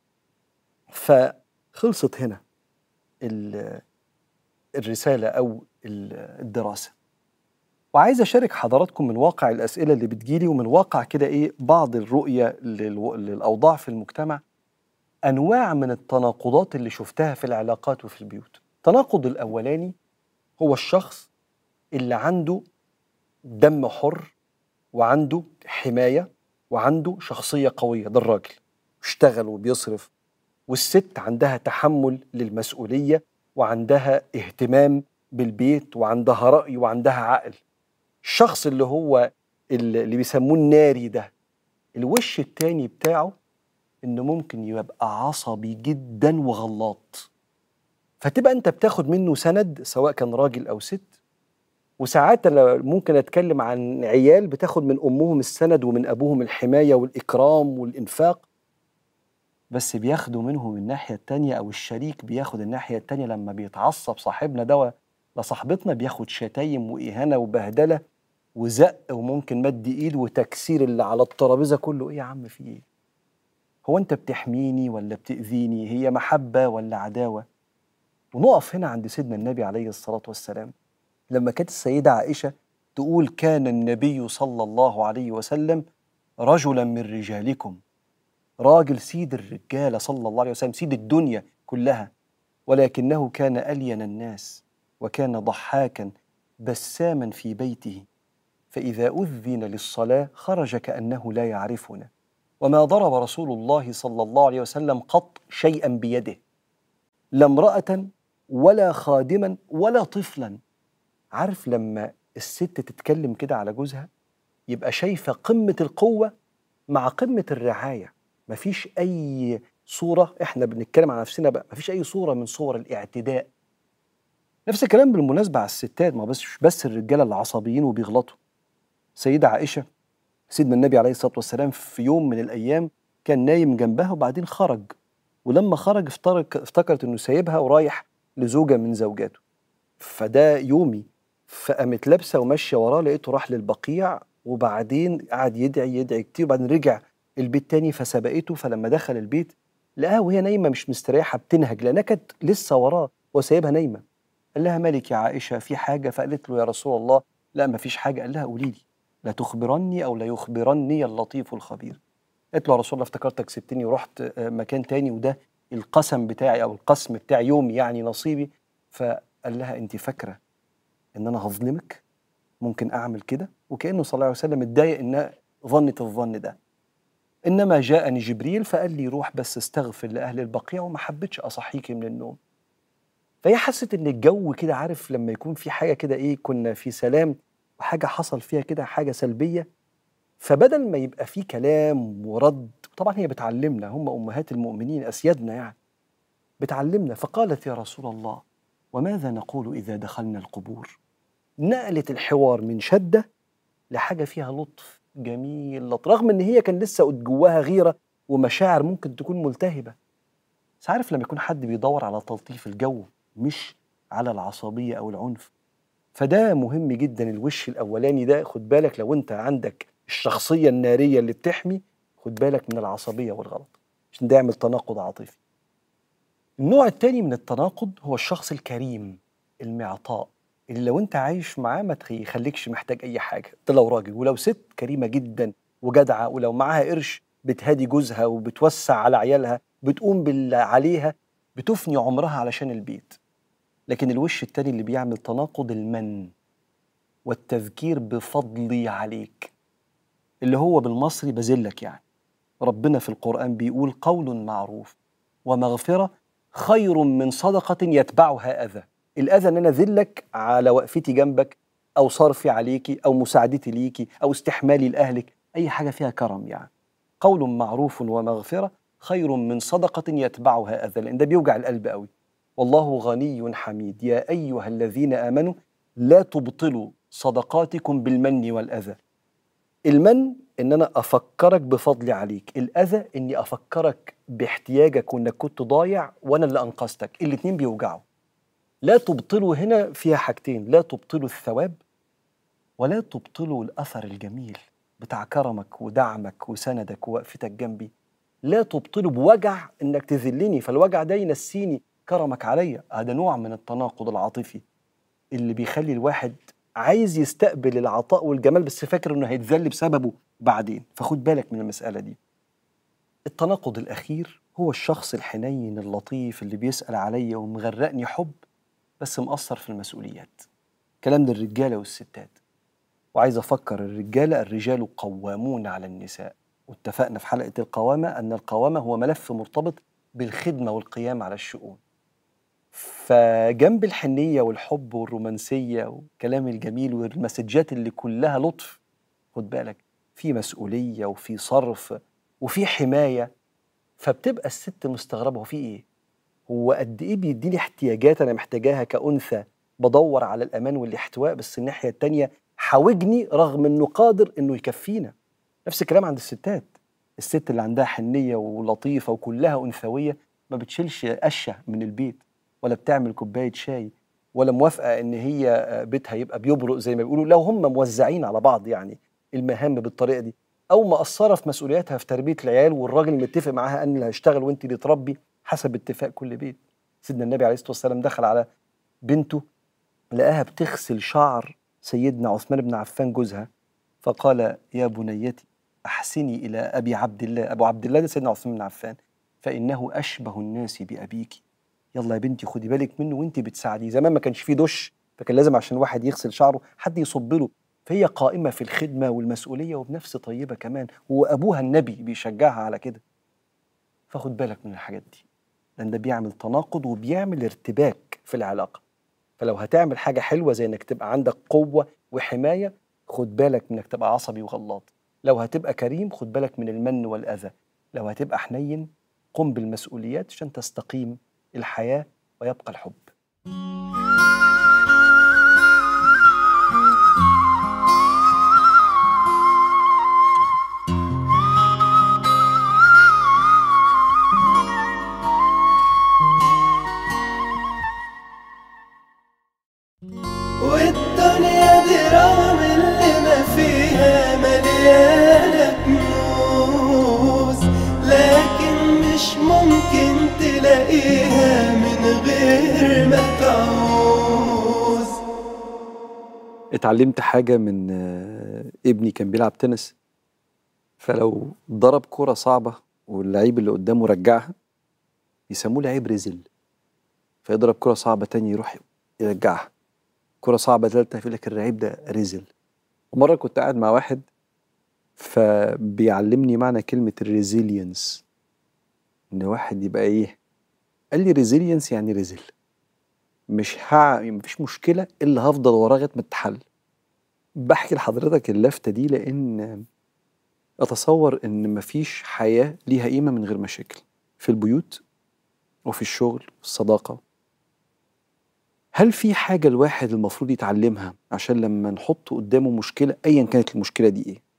فخلصت هنا الرسالة أو الدراسة، وعايز أشارك حضراتكم من واقع الأسئلة اللي بتجيلي ومن واقع كده إيه بعض الرؤية للأوضاع في المجتمع، أنواع من التناقضات اللي شفتها في العلاقات وفي البيوت. التناقض الأولاني هو الشخص اللي عنده دم حر وعنده حماية وعنده شخصية قوية، ده الراجل اشتغل وبيصرف، والست عندها تحمل للمسؤولية وعندها اهتمام بالبيت وعندها رأي وعندها عقل. الشخص اللي هو اللي بيسموه الناري ده، الوش التاني بتاعه إنه ممكن يبقى عصبي جدا وغلاط، فتبقى أنت بتاخد منه سند سواء كان راجل أو ست. وساعات ممكن أتكلم عن عيال بتاخد من أمهم السند ومن أبوهم الحماية والإكرام والإنفاق، بس بياخدوا منهم الناحية التانية، أو الشريك بياخد الناحية التانية لما بيتعصب صاحبنا ده لصاحبتنا بياخد شتايم وإهانة وبهدلة وزق وممكن مد إيد وتكسير اللي على الترابيزة كله. إيه يا عم في إيه؟ هو أنت بتحميني ولا بتأذيني؟ هي محبة ولا عداوة؟ ونقف هنا عند سيدنا النبي عليه الصلاة والسلام لما كانت السيدة عائشة تقول كان النبي صلى الله عليه وسلم رجلا من رجالكم، راجل سيد الرجالة صلى الله عليه وسلم، سيد الدنيا كلها، ولكنه كان ألين الناس وكان ضحاكا بساما في بيته، فإذا أذن للصلاة خرج كأنه لا يعرفنا، وما ضرب رسول الله صلى الله عليه وسلم قط شيئا بيده، لا امرأة ولا خادما ولا طفلا. عارف لما الست تتكلم كده على جوزها يبقى شايفة قمة القوة مع قمة الرعاية، مفيش أي صورة، إحنا بنتكلم عن نفسنا بقى، مفيش أي صورة من صور الاعتداء. نفس الكلام بالمناسبة على الستات، ما بس بس الرجالة العصبيين وبيغلطوا. سيدة عائشة سيدنا النبي عليه الصلاة والسلام في يوم من الأيام كان نايم جنبها وبعدين خرج ولما خرج افترك افتكرت انه سايبها ورايح لزوجه من زوجاته. فده يومي، فقامت لابسه وماشيه وراه، لقيته راح للبقيع وبعدين قعد يدعي يدعي كتير، وبعدين رجع البيت تاني فسبقته. فلما دخل البيت لقاها وهي نايمه مش مستريحه بتنهج لانها كانت لسه وراه وسايبها نايمه. قال لها مالك يا عائشه في حاجه؟ فقالت له يا رسول الله لا ما فيش حاجه. قال لها قولي لي لا تخبرني او لا يخبرني اللطيف الخبير. قالت له يا رسول الله افتكرتك سبتني ورحت مكان تاني وده القسم بتاعي او القسم بتاعي يومي يعني نصيبي. فقال لها انت فاكره ان انا هظلمك؟ ممكن اعمل كده؟ وكانه صلى الله عليه وسلم اتضايق انها ظنت الظن ده. انما جاءني جبريل فقال لي روح بس استغفر لاهل البقيع وما حبيتش اصحيكي من النوم. فهي حست ان الجو كده، عارف لما يكون في حاجه كده ايه، كنا في سلام وحاجه حصل فيها كده حاجه سلبيه، فبدل ما يبقى في كلام ورد، طبعا هي بتعلمنا، هم امهات المؤمنين اسيادنا يعني، بتعلمنا. فقالت يا رسول الله وماذا نقول اذا دخلنا القبور؟ نقلت الحوار من شده لحاجه فيها لطف جميل لطف، رغم ان هي كان لسه جواها غيره ومشاعر ممكن تكون ملتهبه. بس عارف لما يكون حد بيدور على تلطيف الجو مش على العصبيه او العنف، فده مهم جدا. الوش الاولاني ده خد بالك، لو انت عندك الشخصيه الناريه اللي بتحمي، خد بالك من العصبيه والغلط عشان ده يعمل تناقض عاطفي. النوع الثاني من التناقض هو الشخص الكريم المعطاء، اللي لو انت عايش معاه ما تخليكش محتاج اي حاجه. انت لو راجل ولو ست كريمه جدا وجدعه، ولو معاها قرش بتهدي جوزها وبتوسع على عيالها، بتقوم باللي عليها، بتفني عمرها علشان البيت. لكن الوش التاني اللي بيعمل تناقض المن والتذكير بفضلي عليك، اللي هو بالمصري بذلك. يعني ربنا في القرآن بيقول قول معروف ومغفرة خير من صدقة يتبعها أذى. الأذى ان انا ذلك على وقفتي جنبك او صرفي عليكي او مساعدتي ليكي او استحمالي لاهلك، اي حاجه فيها كرم. يعني قول معروف ومغفره خير من صدقه يتبعها اذى، لان ده بيوجع القلب قوي. والله غني حميد يا ايها الذين امنوا لا تبطلوا صدقاتكم بالمن والاذى. المن ان انا افكرك بفضلي عليك، الاذى اني افكرك باحتياجك وانك كنت ضايع وانا اللي انقذتك. الاتنين بيوجعوا. لا تبطلوا هنا فيها حاجتين، لا تبطلوا الثواب ولا تبطلوا الأثر الجميل بتاع كرمك ودعمك وسندك ووقفتك جنبي. لا تبطلوا بوجع انك تذلني، فالوجع ده ينسيني كرمك عليا. هذا نوع من التناقض العاطفي اللي بيخلي الواحد عايز يستقبل العطاء والجمال بس فاكر انه هيتذل بسببه بعدين. فخد بالك من المسألة دي. التناقض الأخير هو الشخص الحنين اللطيف اللي بيسأل عليا ومغرقني حب بس مقصر في المسؤوليات. كلام ده الرجالة والستات. وعايز أفكر الرجالة، الرجال قوامون على النساء، واتفقنا في حلقة القوامة أن القوامة هو ملف مرتبط بالخدمة والقيام على الشؤون. فجنب الحنية والحب والرومانسية والكلام الجميل والمسجات اللي كلها لطف، خد بالك في مسؤولية وفي صرف وفي حماية. فبتبقى الست مستغربة هو في إيه؟ هو قد إيه بيديني احتياجات أنا محتاجاها كأنثى، بدور على الأمان والاحتواء، بس الناحية التانية حاوجني رغم إنه قادر إنه يكفينا. نفس الكلام عند الستات. الست اللي عندها حنية ولطيفة وكلها أنثوية ما بتشيلش قشة من البيت، ولا بتعمل كوباية شاي، ولا موافقة إن هي بيتها يبقى بيبرق زي ما بيقولوا، لو هم موزعين على بعض يعني المهام بالطريقة دي، أو مقصرة في مسؤولياتها في تربية العيال والراجل متفق معاها أن اللي هشتغل وأنت اللي تربي حسب اتفاق كل بيت. سيدنا النبي عليه الصلاة والسلام دخل على بنته لقاها بتغسل شعر سيدنا عثمان بن عفان جوزها، فقال يا بنيتي أحسني إلى أبي عبد الله. أبو عبد الله ده سيدنا عثمان بن عفان، فإنه أشبه الناس بأبيك. يلا يا بنتي خدي بالك منه وانت بتساعديه. زمان ما كانش فيه دش، فكان لازم عشان واحد يغسل شعره حد يصب له، فهي قائمة في الخدمة والمسؤولية وبنفس طيبة كمان، وأبوها النبي بيشجعها على كده. فخد بالك من الحاجات دي، لأن ده بيعمل تناقض وبيعمل ارتباك في العلاقة. فلو هتعمل حاجة حلوة زي انك تبقى عندك قوة وحماية، خد بالك من انك تبقى عصبي وغلاط. لو هتبقى كريم خد بالك من المن والأذى. لو هتبقى حنين قم بالمسؤوليات عشان تستقيم الحياة ويبقى الحب. اتعلمت حاجة من آه، ابني كان بيلعب تنس، فلو ضرب كرة صعبة واللعيب اللي قدامه رجعها يسموه لعيب رزل، فيضرب كرة صعبة تاني يروح يرجعها، كرة صعبة تالتة يقول لك اللعيب ده رزل. ومرة كنت قاعد مع واحد فبيعلمني معنى كلمة الريزيلينس، إن واحد يبقى إيه، قال لي ريزيلينس يعني رزل، مش ها مفيش مشكلة إلا هفضل وراه لغاية ما تتحل. بحكي لحضرتك اللفتة دي لأن أتصور إن مفيش حياة ليها قيمة من غير مشاكل في البيوت وفي الشغل والصداقة. هل في حاجة الواحد المفروض يتعلمها عشان لما نحط قدامه مشكلة أيا كانت المشكلة دي إيه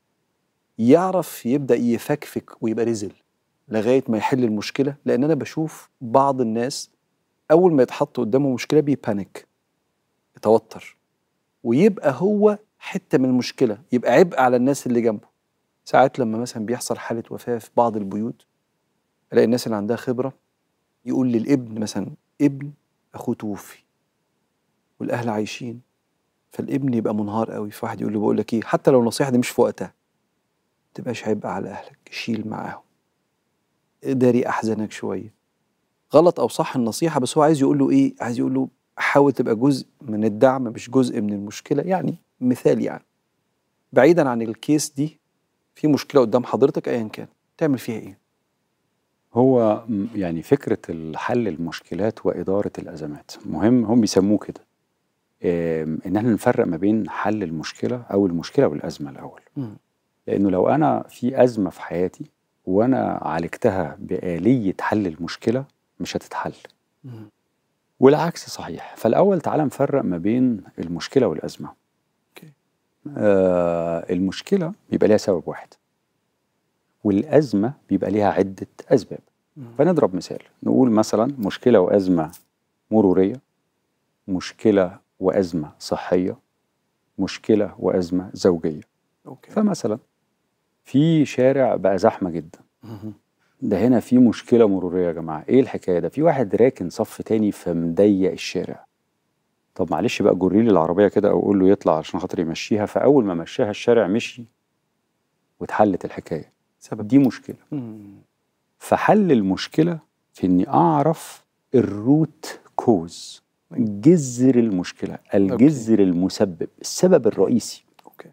يعرف يبدأ يفكفك ويبقى رزل لغاية ما يحل المشكلة؟ لأن أنا بشوف بعض الناس أول ما يتحط قدامه مشكلة بيبانيك، يتوتر ويبقى هو حتة من المشكلة، يبقى عبء على الناس اللي جنبه. ساعات لما مثلا بيحصل حالة وفاة في بعض البيوت الاقي الناس اللي عندها خبرة يقول للابن مثلا ابن اخوه توفي والاهل عايشين، فالابن يبقى منهار قوي، فواحد يقول له بقول لك ايه، حتى لو النصيحة دي مش في وقتها ما تبقاش عبء على اهلك، شيل معاهم، داري احزانك شوية. غلط او صح النصيحة، بس هو عايز يقول له ايه، عايز يقول له حاول تبقى جزء من الدعم مش جزء من المشكلة. يعني مثال، يعني بعيدا عن الكيس دي، في مشكلة قدام حضرتك ايا كان تعمل فيها ايه؟
هو م- يعني فكرة الحل المشكلات وإدارة الأزمات مهم، هم بيسموه كده. آم، إن احنا نفرق ما بين حل المشكلة أو المشكلة والأزمة الأول.
مم.
لأنه لو أنا في أزمة في حياتي وأنا عالجتها بآلية حل المشكلة مش هتتحل،
مم.
والعكس صحيح. فالأول تعالى نفرق ما بين المشكلة والأزمة.
أوكي.
آه المشكلة بيبقى ليها سبب واحد، والأزمة بيبقى ليها عدة أسباب.
مم.
فنضرب مثال، نقول مثلا مشكلة وأزمة مرورية، مشكلة وأزمة صحية، مشكلة وأزمة زوجية.
اوكي.
فمثلا في شارع بقى زحمة جدا،
مم.
ده هنا في مشكلة مرورية يا جماعة. ايه الحكاية ده؟ في واحد راكن صف تاني فمضيق الشارع. طب معلش بقى جري لي العربية كده او قول له يطلع عشان خاطر يمشيها. فأول ما مشاها الشارع مشي واتحلت الحكاية.
سبب.
دي مشكلة.
مم.
فحل المشكلة في اني اعرف الروت كوز، جذر المشكلة، الجذر المسبب، السبب الرئيسي.
اوكي.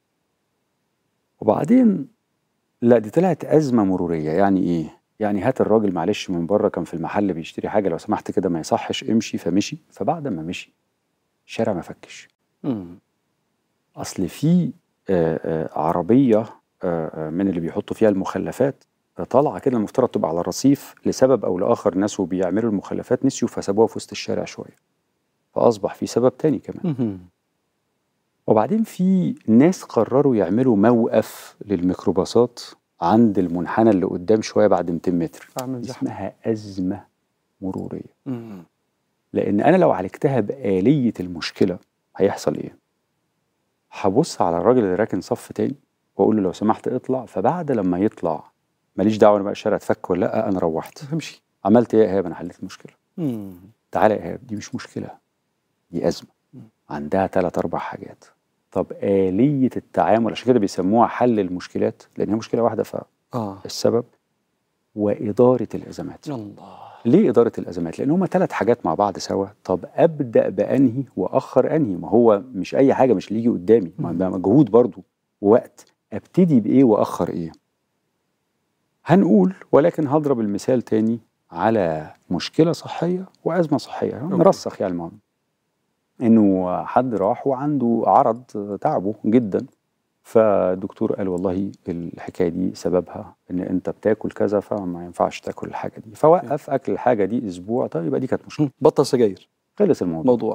وبعدين لا دي طلعت أزمة مرورية. يعني إيه؟ يعني هات الراجل معلش من بره كان في المحل بيشتري حاجة، لو سمحت كده ما يصحش امشي، فمشي. فبعد ما مشي الشارع ما فكش.
مم.
أصل في آه، آه، عربية آه، آه، من اللي بيحطوا فيها المخلفات آه، طالعة كده، المفترض تبقى على الرصيف، لسبب أو لآخر ناس وبيعملوا المخلفات نسيوا فسابوها في وسط الشارع شوية، فأصبح في سبب تاني كمان.
مم.
وبعدين في ناس قرروا يعملوا موقف للميكروباصات عند المنحنى اللي قدام شويه بعد مئتين متر.
أعمل زحمة.
اسمها أزمة مرورية.
مم.
لأن أنا لو عالجتها بآلية المشكلة هيحصل إيه؟ هبص على الراجل اللي راكن صف تاني وأقول له لو سمحت اطلع. فبعد لما يطلع ماليش دعوة أنا بقى الشارع اتفك ولا لأ، أنا روحت.
همشي.
عملت إيه يا إيهاب؟ أنا حليت المشكلة.
مم.
تعالى يا إيهاب، دي مش مشكلة، دي أزمة عندها ثلاث أربع حاجات. طب آلية التعامل، عشان كده بيسموها حل المشكلات، لأن هي مشكلة واحدة
اه
فالسبب. وإدارة الأزمات.
الله.
ليه إدارة الأزمات؟ لأن هما ثلاث حاجات مع بعض سوا. طب أبدأ بأنهي وأخر أنهي؟ ما هو مش أي حاجة مش اللي يجي قدامي، ما ده مجهود برضو ووقت. أبتدي بإيه وأخر إيه؟ هنقول، ولكن هضرب المثال تاني على مشكلة صحية وأزمة صحية نرسخ. يعني المهم إنه حد راح وعنده عرض تعبه جدا، فالدكتور قال والله الحكاية دي سببها إن أنت بتاكل كذا فما ينفعش تاكل الحاجة دي، فوقف أكل الحاجة دي أسبوع. طيب يبقى دي كانت مشكلة،
بطل سجاير،
خلص الموضوع.
موضوع.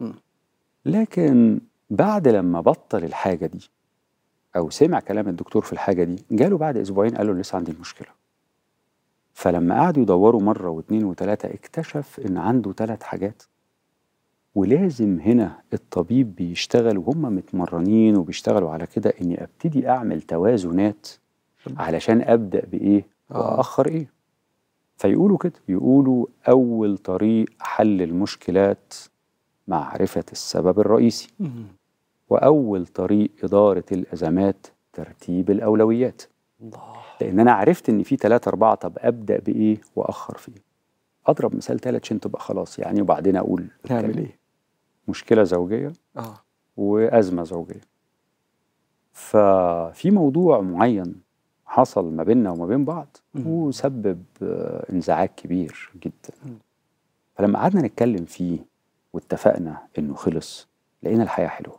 لكن بعد لما بطل الحاجة دي أو سمع كلام الدكتور في الحاجة دي، جاله بعد أسبوعين قال له لسه عندي المشكلة. فلما قعدوا يدوروا مرة واثنين وثلاثة اكتشف إن عنده ثلاث حاجات، ولازم هنا الطبيب بيشتغل وهم متمرنين وبيشتغلوا على كده إني أبتدي أعمل توازنات علشان أبدأ بإيه وأخر إيه. فيقولوا كده، يقولوا أول طريق حل المشكلات معرفة السبب الرئيسي. وأول طريق إدارة الأزمات ترتيب الأولويات.
الله.
لأن أنا عرفت إن في ثلاثة أربعة، طب أبدأ بإيه وأخر فيه. أضرب مثال ثالث عشان تبقى خلاص يعني، وبعدين أقول
نعمل إيه؟
مشكلة زوجية
آه.
وأزمة زوجية. ففي موضوع معين حصل ما بيننا وما بين بعض وسبب انزعاج كبير جدا. فلما قعدنا نتكلم فيه واتفقنا إنه خلص، لقينا الحياة حلوة.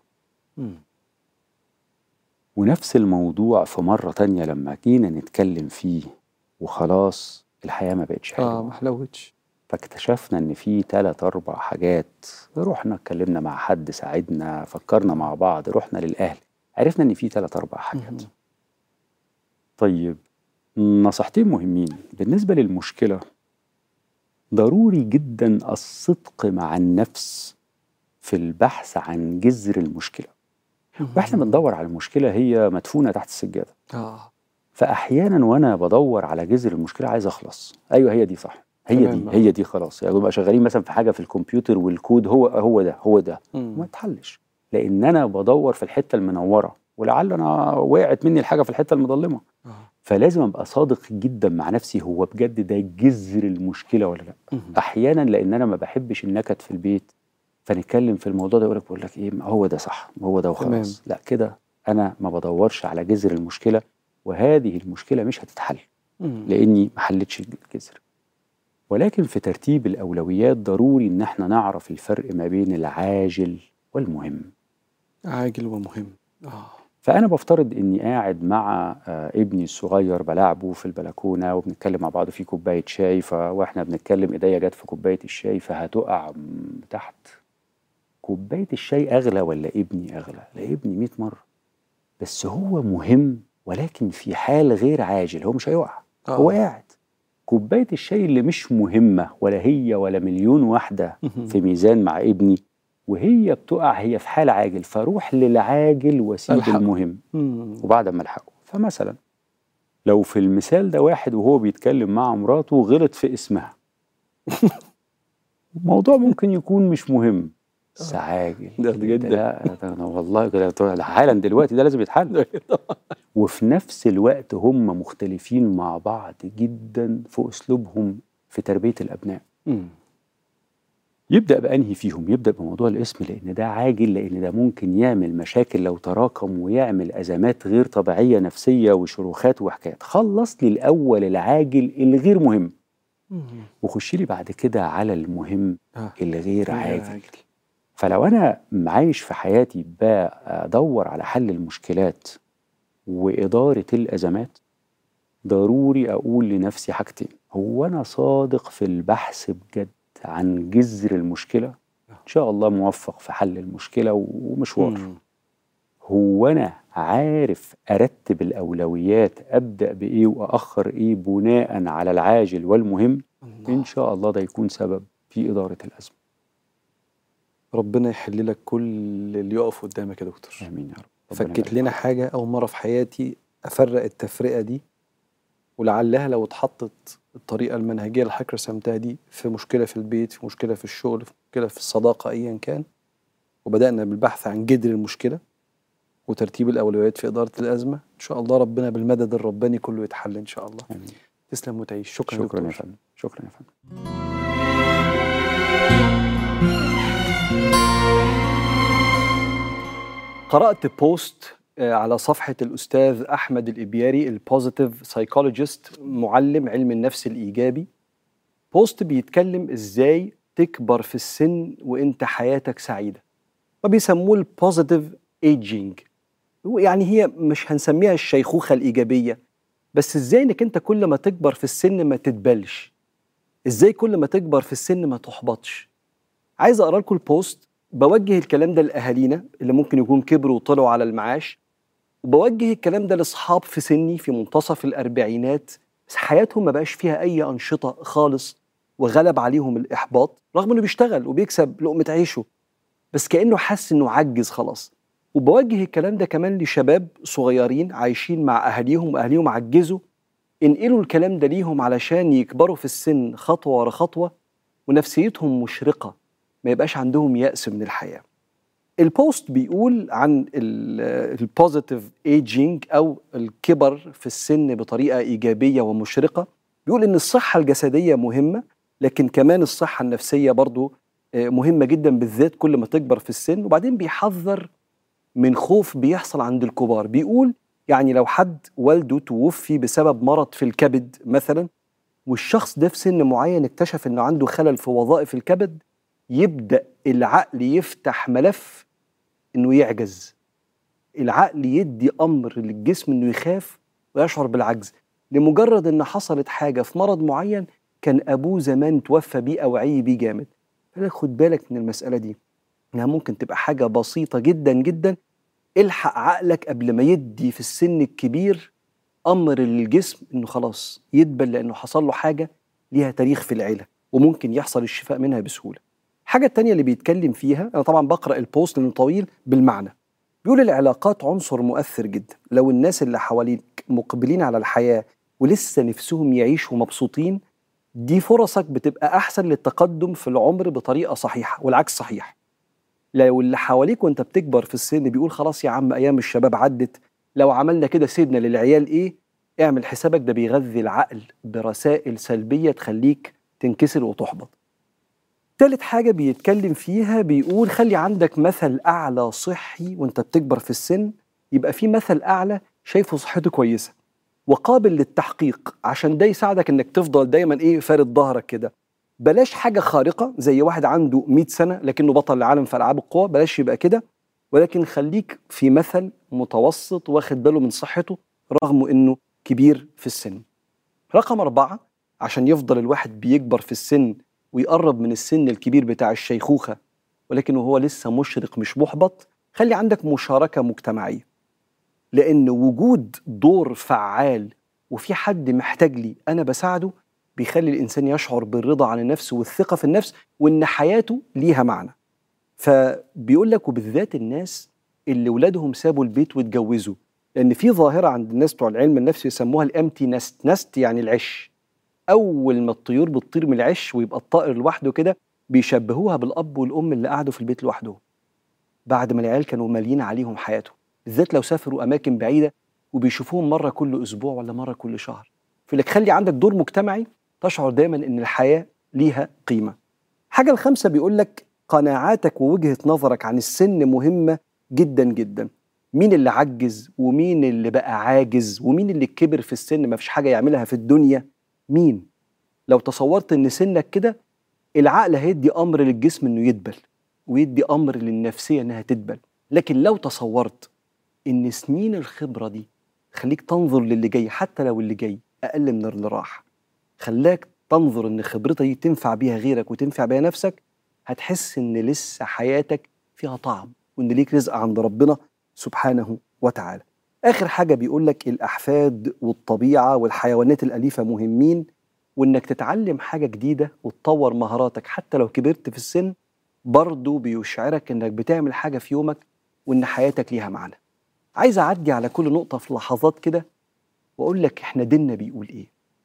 ونفس الموضوع في مرة تانية لما جينا نتكلم فيه وخلاص الحياة ما بقتش حلوة.
آه ما حلوتش.
فاكتشفنا إن في تلات أربع حاجات، رحنا اتكلمنا مع حد ساعدنا، فكرنا مع بعض، رحنا للأهل، عرفنا إن في تلات أربع حاجات. طيب نصيحتين مهمين بالنسبة للمشكلة. ضروري جدا الصدق مع النفس في البحث عن جذر المشكلة. واحنا بندور على المشكلة هي مدفونة تحت السجادة.
آه.
فأحيانا وأنا بدور على جذر المشكلة عايز أخلص. أيوة هي دي صح، هي دي هي دي خلاص. يعني بقى شغالين مثلا في حاجة في الكمبيوتر والكود هو هو ده هو ده ما تحلش، لأن أنا بدور في الحتة المنورة ولعل أنا وقعت مني الحاجة في الحتة المظلمة. آه. فلازم أبقى صادق جدا مع نفسي، هو بجد ده جذر المشكلة ولا لا؟ مم. أحيانا لأن أنا ما بحبش النكد في البيت، فنتكلم في الموضوع ده يقولك بقول لك إيه، هو ده صح، هو ده وخلاص. لا كده أنا ما بدورش على جذر المشكلة، وهذه المشكلة مش هتتحل مم. لأني ما حلتش الجذر. ولكن في ترتيب الأولويات ضروري إن احنا نعرف الفرق ما بين العاجل والمهم.
عاجل ومهم. آه.
فأنا بفترض إني قاعد مع آه ابني الصغير بلعبه في البلكونة وبنتكلم مع بعض في كوباية شاي، فواحنا بنتكلم إيديا جت في كوباية الشاي فهتقع تحت. كوباية الشاي أغلى ولا ابني أغلى؟ لا ابني مئة مرة، بس هو مهم ولكن في حال غير عاجل، هو مش هيقع. آه. هو قاعد. كوباية الشاي اللي مش مهمة ولا هي ولا مليون واحدة في ميزان مع ابني وهي بتقع، هي في حال عاجل، فاروح للعاجل واسيب الحق. المهم مم. وبعد ما الحقه. فمثلا لو في المثال ده واحد وهو بيتكلم مع مراته غلط في اسمها الموضوع ممكن يكون مش مهم بس عاجل
ده جدا.
لا انا والله كده حالا دلوقتي ده لازم يتحل. وفي نفس الوقت هم مختلفين مع بعض جدا في اسلوبهم في تربية الابناء. مم. يبدأ بأنهي فيهم؟ يبدأ بموضوع الاسم، لأن ده عاجل، لأن ده ممكن يعمل مشاكل لو تراكم ويعمل أزمات غير طبيعية نفسية وشروخات وحكايات. خلص لي الأول العاجل الغير مهم وخش لي بعد كده على المهم آه. الغير عاجل. عاجل. فلو أنا عايش في حياتي بدور على حل المشكلات وإدارة الأزمات، ضروري أقول لنفسي حاجتين. هو أنا صادق في البحث بجد عن جذر المشكلة؟ إن شاء الله موفق في حل المشكلة ومشوار. هو أنا عارف أرتب الأولويات، أبدأ بإيه وأخر إيه بناء على العاجل والمهم؟ الله. إن شاء الله ده يكون سبب في إدارة الأزمة.
ربنا يحل لك كل اللي يقف قدامك يا دكتور.
آمين يا رب.
فكت لنا حاجة أول مرة في حياتي أفرق التفرقة دي، ولعلها لو اتحطت الطريقة المنهجية اللي حضرتك رسمتها دي في مشكلة في البيت، في مشكلة في الشغل، في مشكلة في الصداقة أيا كان، وبدأنا بالبحث عن جذر المشكلة وترتيب الأولويات في إدارة الأزمة، إن شاء الله ربنا بالمدد الرباني كله يتحل إن شاء الله.
آمين.
تسلم وتعيش. شكرا
شكرا
دكتور.
يا فندم. شكرا يا فندم.
قرأت بوست على صفحة الأستاذ أحمد الإبياري البوزيتيف سايكولوجيست، معلم علم النفس الإيجابي. بوست بيتكلم إزاي تكبر في السن وإنت حياتك سعيدة، وبيسموه البوزيتيف ايجينج. يعني هي مش هنسميها الشيخوخة الإيجابية، بس إزاي إنك أنت كل ما تكبر في السن ما تتبلش، إزاي كل ما تكبر في السن ما تحبطش. عايز أقرأ لكم البوست. بوجه الكلام ده لأهالينا اللي ممكن يكون كبروا وطلعوا على المعاش، وبوجه الكلام ده لأصحاب في سني في منتصف الأربعينات بس حياتهم ما بقاش فيها أي أنشطة خالص وغلب عليهم الإحباط، رغم إنه بيشتغل وبيكسب لقمة عيشه بس كأنه حس إنه عجز خلاص. وبوجه الكلام ده كمان لشباب صغيرين عايشين مع أهاليهم وأهاليهم عجزوا، انقلوا الكلام ده ليهم علشان يكبروا في السن خطوة ورا خطوة ونفسيتهم مشرقة، ما يبقاش عندهم يأس من الحياة. البوست بيقول عن البوزيتيف ايجينج او الكبر في السن بطريقه ايجابيه ومشرقه. بيقول ان الصحه الجسديه مهمه، لكن كمان الصحه النفسيه برضو مهمه جدا، بالذات كل ما تكبر في السن. وبعدين بيحذر من خوف بيحصل عند الكبار. بيقول يعني لو حد والده توفي بسبب مرض في الكبد مثلا، والشخص ده في سن معين اكتشف انه عنده خلل في وظائف الكبد، يبدأ العقل يفتح ملف انه يعجز. العقل يدي امر للجسم انه يخاف ويشعر بالعجز لمجرد ان حصلت حاجه في مرض معين كان ابوه زمان توفى بيه او عي بيه جامد. فخد بالك من المساله دي، انها ممكن تبقى حاجه بسيطه جدا جدا. الحق عقلك قبل ما يدي في السن الكبير امر للجسم انه خلاص يدبل، لانه حصل له حاجه ليها تاريخ في العيله وممكن يحصل الشفاء منها بسهوله. الحاجه الثانيه اللي بيتكلم فيها، انا طبعا بقرا البوست لانه طويل بالمعنى، بيقول العلاقات عنصر مؤثر جدا. لو الناس اللي حواليك مقبلين على الحياه ولسه نفسهم يعيشوا مبسوطين، دي فرصك بتبقى احسن للتقدم في العمر بطريقه صحيحه، والعكس صحيح. لو اللي حواليك وانت بتكبر في السن بيقول خلاص يا عم ايام الشباب عدت، لو عملنا كده سيبنا للعيال ايه، اعمل حسابك ده بيغذي العقل برسائل سلبيه تخليك تنكسر وتحبط. ثالث حاجه بيتكلم فيها، بيقول خلي عندك مثل اعلى صحي وانت بتكبر في السن، يبقى في مثل اعلى شايفه صحته كويسه وقابل للتحقيق، عشان ده يساعدك انك تفضل دايما ايه فارد ظهرك كده. بلاش حاجه خارقه زي واحد عنده مئة سنه لكنه بطل العالم في العاب القوى، بلاش يبقى كده، ولكن خليك في مثل متوسط واخد باله من صحته رغم انه كبير في السن. رقم أربعة، عشان يفضل الواحد بيكبر في السن ويقرب من السن الكبير بتاع الشيخوخة ولكن وهو لسه مشرق مش محبط، خلي عندك مشاركة مجتمعية. لأن وجود دور فعال وفي حد محتاج لي أنا بساعده بيخلي الإنسان يشعر بالرضا عن النفس والثقة في النفس وإن حياته ليها معنى. فبيقول لك وبالذات الناس اللي ولادهم سابوا البيت واتجوزوا، لأن في ظاهرة عند الناس بتوع العلم النفسي يسموها الامتي نست. نست يعني العش. أول ما الطيور بتطير من العش ويبقى الطائر لوحده كده بيشبهوها بالأب والأم اللي قعدوا في البيت لوحدهم بعد ما العيال كانوا مالين عليهم حياتهم، بالذات لو سافروا أماكن بعيدة وبيشوفوهم مرة كل أسبوع ولا مرة كل شهر. فلك خلي عندك دور مجتمعي تشعر دايما إن الحياة ليها قيمة. حاجة الخامسة بيقول لك قناعاتك ووجهة نظرك عن السن مهمة جدا جدا. مين اللي عجز ومين اللي بقى عاجز ومين اللي كبر في السن ما فيش حاجة يعملها في الدنيا؟ مين؟ لو تصورت ان سنك كده، العقل هيدي امر للجسم انه يدبل ويدي امر للنفسية انها تدبل. لكن لو تصورت ان سنين الخبرة دي خليك تنظر للي جاي، حتى لو اللي جاي اقل من اللي راح، خلاك تنظر ان خبرتك دي تنفع بيها غيرك وتنفع بيها نفسك، هتحس ان لسه حياتك فيها طعم وان ليك رزق عند ربنا سبحانه وتعالى. آخر حاجة بيقول لك الأحفاد والطبيعة والحيوانات الأليفة مهمين، وإنك تتعلم حاجة جديدة وتطور مهاراتك حتى لو كبرت في السن، برضو بيشعرك إنك بتعمل حاجة في يومك وإن حياتك ليها معنى. عايز أعدي على كل نقطة في لحظات كده وأقول لك إحنا ديننا بيقول إيه.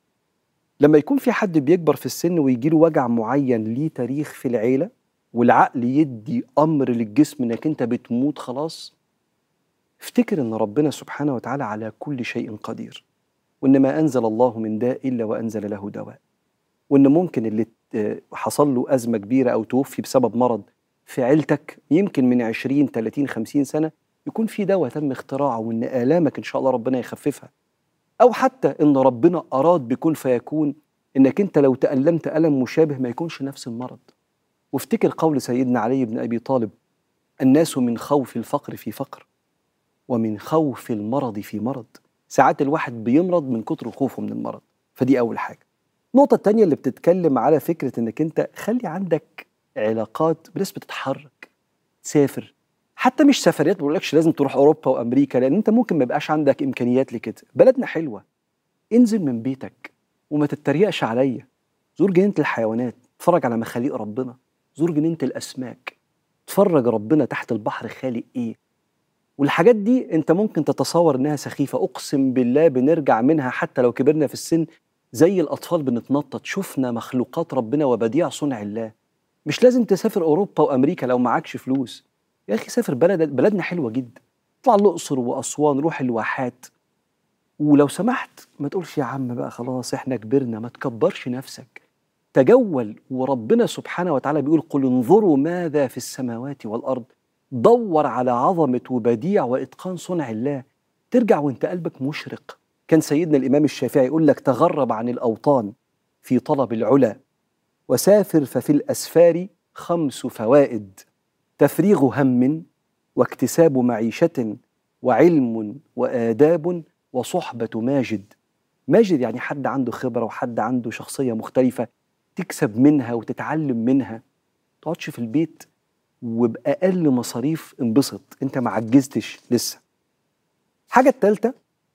لما يكون في حد بيكبر في السن ويجيله وجع معين ليه تاريخ في العيلة والعقل يدي أمر للجسم إنك أنت بتموت خلاص، افتكر ان ربنا سبحانه وتعالى على كل شيء قدير، وان ما انزل الله من داء الا وانزل له دواء، وان ممكن اللي حصل له ازمه كبيره او توفي بسبب مرض في عيلتك يمكن من عشرين ثلاثين خمسين سنه يكون في دواء تم اختراعه، وان الامك ان شاء الله ربنا يخففها. او حتى ان ربنا اراد بكل فيكون انك انت لو تألمت ألم مشابه ما يكونش نفس المرض. وافتكر قول سيدنا علي بن ابي طالب: الناس من خوف الفقر في فقر ومن خوف المرض في مرض. ساعات الواحد بيمرض من كتر خوفه من المرض. فدي أول حاجة. النقطة التانية اللي بتتكلم على فكرة انك انت خلي عندك علاقات بناس بتتحرك، تسافر، حتى مش سفريات، بقولكش لازم تروح أوروبا وأمريكا لأن انت ممكن ما يبقاش عندك إمكانيات لكده. بلدنا حلوة، انزل من بيتك وما تتريقش عليا. زور جنينة الحيوانات، اتفرج على مخاليق ربنا، زور جنينة الأسماك، اتفرج ربنا تحت البحر خالق ايه. والحاجات دي انت ممكن تتصور انها سخيفة، اقسم بالله بنرجع منها حتى لو كبرنا في السن زي الاطفال بنتنطط. شفنا مخلوقات ربنا وبديع صنع الله. مش لازم تسافر اوروبا وامريكا لو معكش فلوس، يا أخي سافر بلد بلدنا حلوة جدا، اطلع الأقصر وأسوان، روح الواحات. ولو سمحت ما تقولش يا عم بقى خلاص احنا كبرنا، ما تكبرش نفسك، تجول. وربنا سبحانه وتعالى بيقول قل انظروا ماذا في السماوات والأرض، دور على عظمة وبديع وإتقان صنع الله، ترجع وانت قلبك مشرق. كان سيدنا الإمام الشافعي يقول لك تغرب عن الأوطان في طلب العلا، وسافر ففي الأسفار خمس فوائد، تفريغ هم واكتساب معيشة وعلم وآداب وصحبة ماجد. ماجد يعني حد عنده خبرة وحد عنده شخصية مختلفة تكسب منها وتتعلم منها. تقعدش في البيت وبأقل مصاريف انبسط، انت ما عجزتش لسه. حاجة التالتة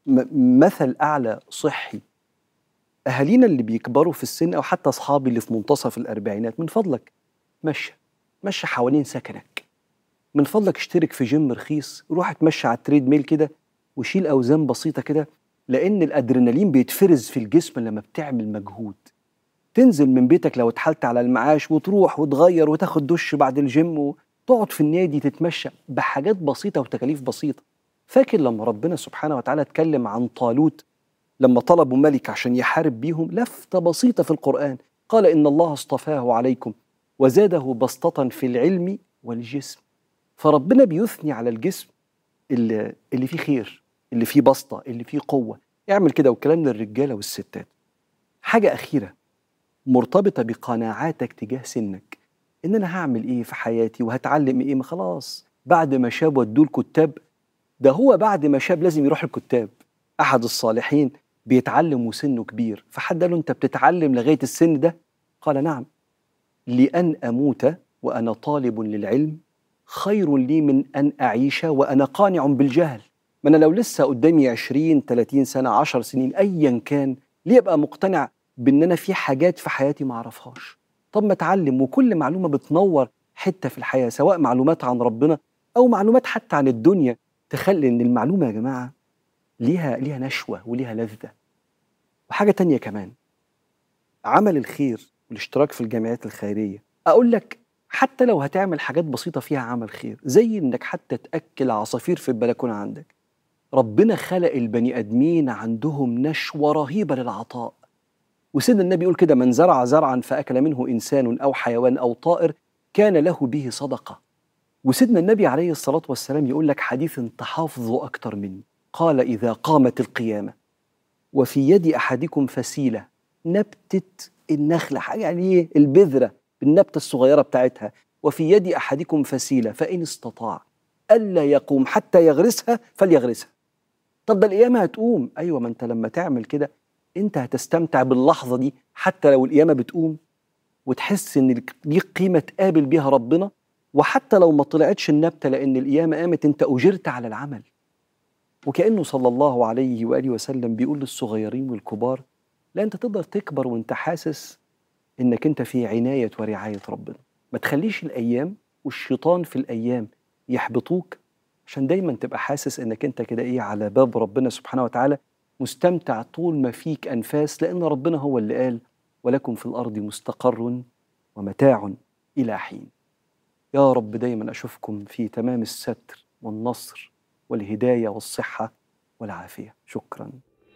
مثل أعلى صحي. أهالينا اللي بيكبروا في السن أو حتى أصحابي اللي في منتصف الأربعينات، من فضلك مشي مشي حوالين سكنك، من فضلك اشترك في جيم رخيص، روح اتمشى على التريد ميل كده وشيل أوزان بسيطة كده، لأن الأدرينالين بيتفرز في الجسم لما بتعمل مجهود. تنزل من بيتك لو اتحلت على المعاش وتروح وتغير وتاخد دش بعد الجيم وتقعد في النادي تتمشى بحاجات بسيطة وتكاليف بسيطة. فاكر لما ربنا سبحانه وتعالى اتكلم عن طالوت لما طلبوا ملك عشان يحارب بيهم؟ لفتة بسيطة في القرآن، قال إن الله اصطفاه عليكم وزاده بسطة في العلم والجسم. فربنا بيثني على الجسم اللي, اللي فيه خير، اللي فيه بسطة، اللي فيه قوة. اعمل كده، والكلام للرجالة والستات. حاجة أخيرة مرتبطة بقناعاتك تجاه سنك، إن أنا هعمل إيه في حياتي وهتعلم إيه؟ ما خلاص بعد ما شاب ودوه الكتاب، ده هو بعد ما شاب لازم يروح الكتاب. أحد الصالحين بيتعلم وسنه كبير، فحد قال له أنت بتتعلم لغاية السن ده؟ قال نعم، لأن أموت وأنا طالب للعلم خير لي من أن أعيش وأنا قانع بالجهل. ما أنا لو لسه قدامي عشرين ثلاثين سنة عشر سنين أيا كان، ليه أبقى مقتنع بأن أنا في حاجات في حياتي ما أعرفهاش؟ طب ما أتعلم، وكل معلومة بتنور حتة في الحياة، سواء معلومات عن ربنا أو معلومات حتى عن الدنيا، تخلي إن المعلومة يا جماعة ليها ليها نشوة وليها لذة. وحاجة تانية كمان، عمل الخير والاشتراك في الجمعيات الخيرية. أقول لك حتى لو هتعمل حاجات بسيطة فيها عمل خير، زي إنك حتى تأكل عصافير في البلكونة عندك. ربنا خلق البني آدمين عندهم نشوة رهيبة للعطاء، وسيدنا النبي يقول كده: من زرع زرعا فأكل منه إنسان أو حيوان أو طائر كان له به صدقة. وسيدنا النبي عليه الصلاة والسلام يقول لك حديث انت حافظه أكتر مني، قال: إذا قامت القيامة وفي يد أحدكم فسيلة، نبتة النخلة، حاجة يعني إيه؟ البذرة بالنبتة الصغيرة بتاعتها، وفي يد أحدكم فسيلة فإن استطاع ألا يقوم حتى يغرسها فليغرسها. طب ده القيامة هتقوم. أيوة، ما أنت لما تعمل كده أنت هتستمتع باللحظة دي حتى لو القيامة بتقوم، وتحس إن دي قيمة تقابل بيها ربنا. وحتى لو ما طلعتش النبتة لأن القيامة قامت، أنت أجرت على العمل. وكأنه صلى الله عليه وآله وسلم بيقول للصغيرين والكبار: لا، أنت تقدر تكبر وأنت حاسس إنك أنت في عناية ورعاية ربنا. ما تخليش الأيام والشيطان في الأيام يحبطوك، عشان دايما تبقى حاسس إنك أنت كده إيه على باب ربنا سبحانه وتعالى، مستمتع طول ما فيك أنفاس، لأن ربنا هو اللي قال: ولكم في الأرض مستقر ومتاع إلى حين. يا رب دايما أشوفكم في تمام الستر والنصر والهداية والصحة والعافية. شكرا.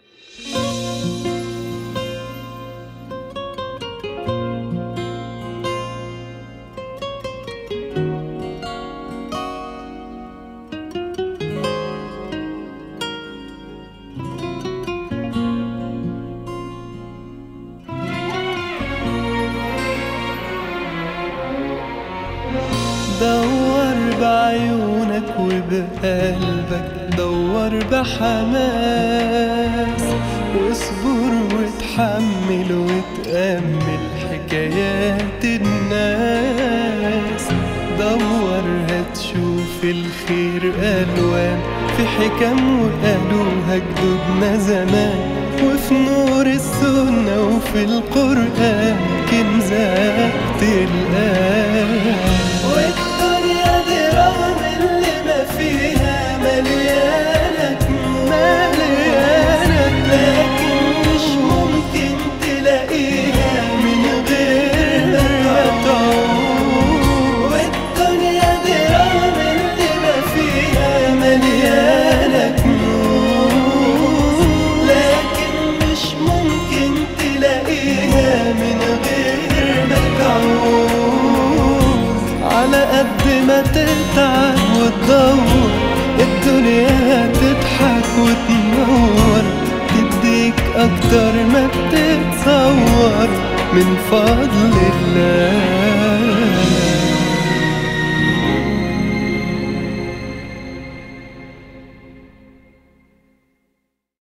دور بعيونك وبقلبك، دور بحماس، واصبر وتحمل وتأمل حكايات الناس. دور هتشوف الخير ألوان في حكم وقالوها جدودنا زمان، وفي نور السنة وفي القرآن كنزات تلقاه. والدنيا دي رغم اللي ما فيها مليانة مليانة، لكن مش ممكن تلاقيها من غير ما تعوز. والدنيا دي رغم وتدور الدنيا تضحك وتنور، تديك أكتر ما بتتصور من فضل الله.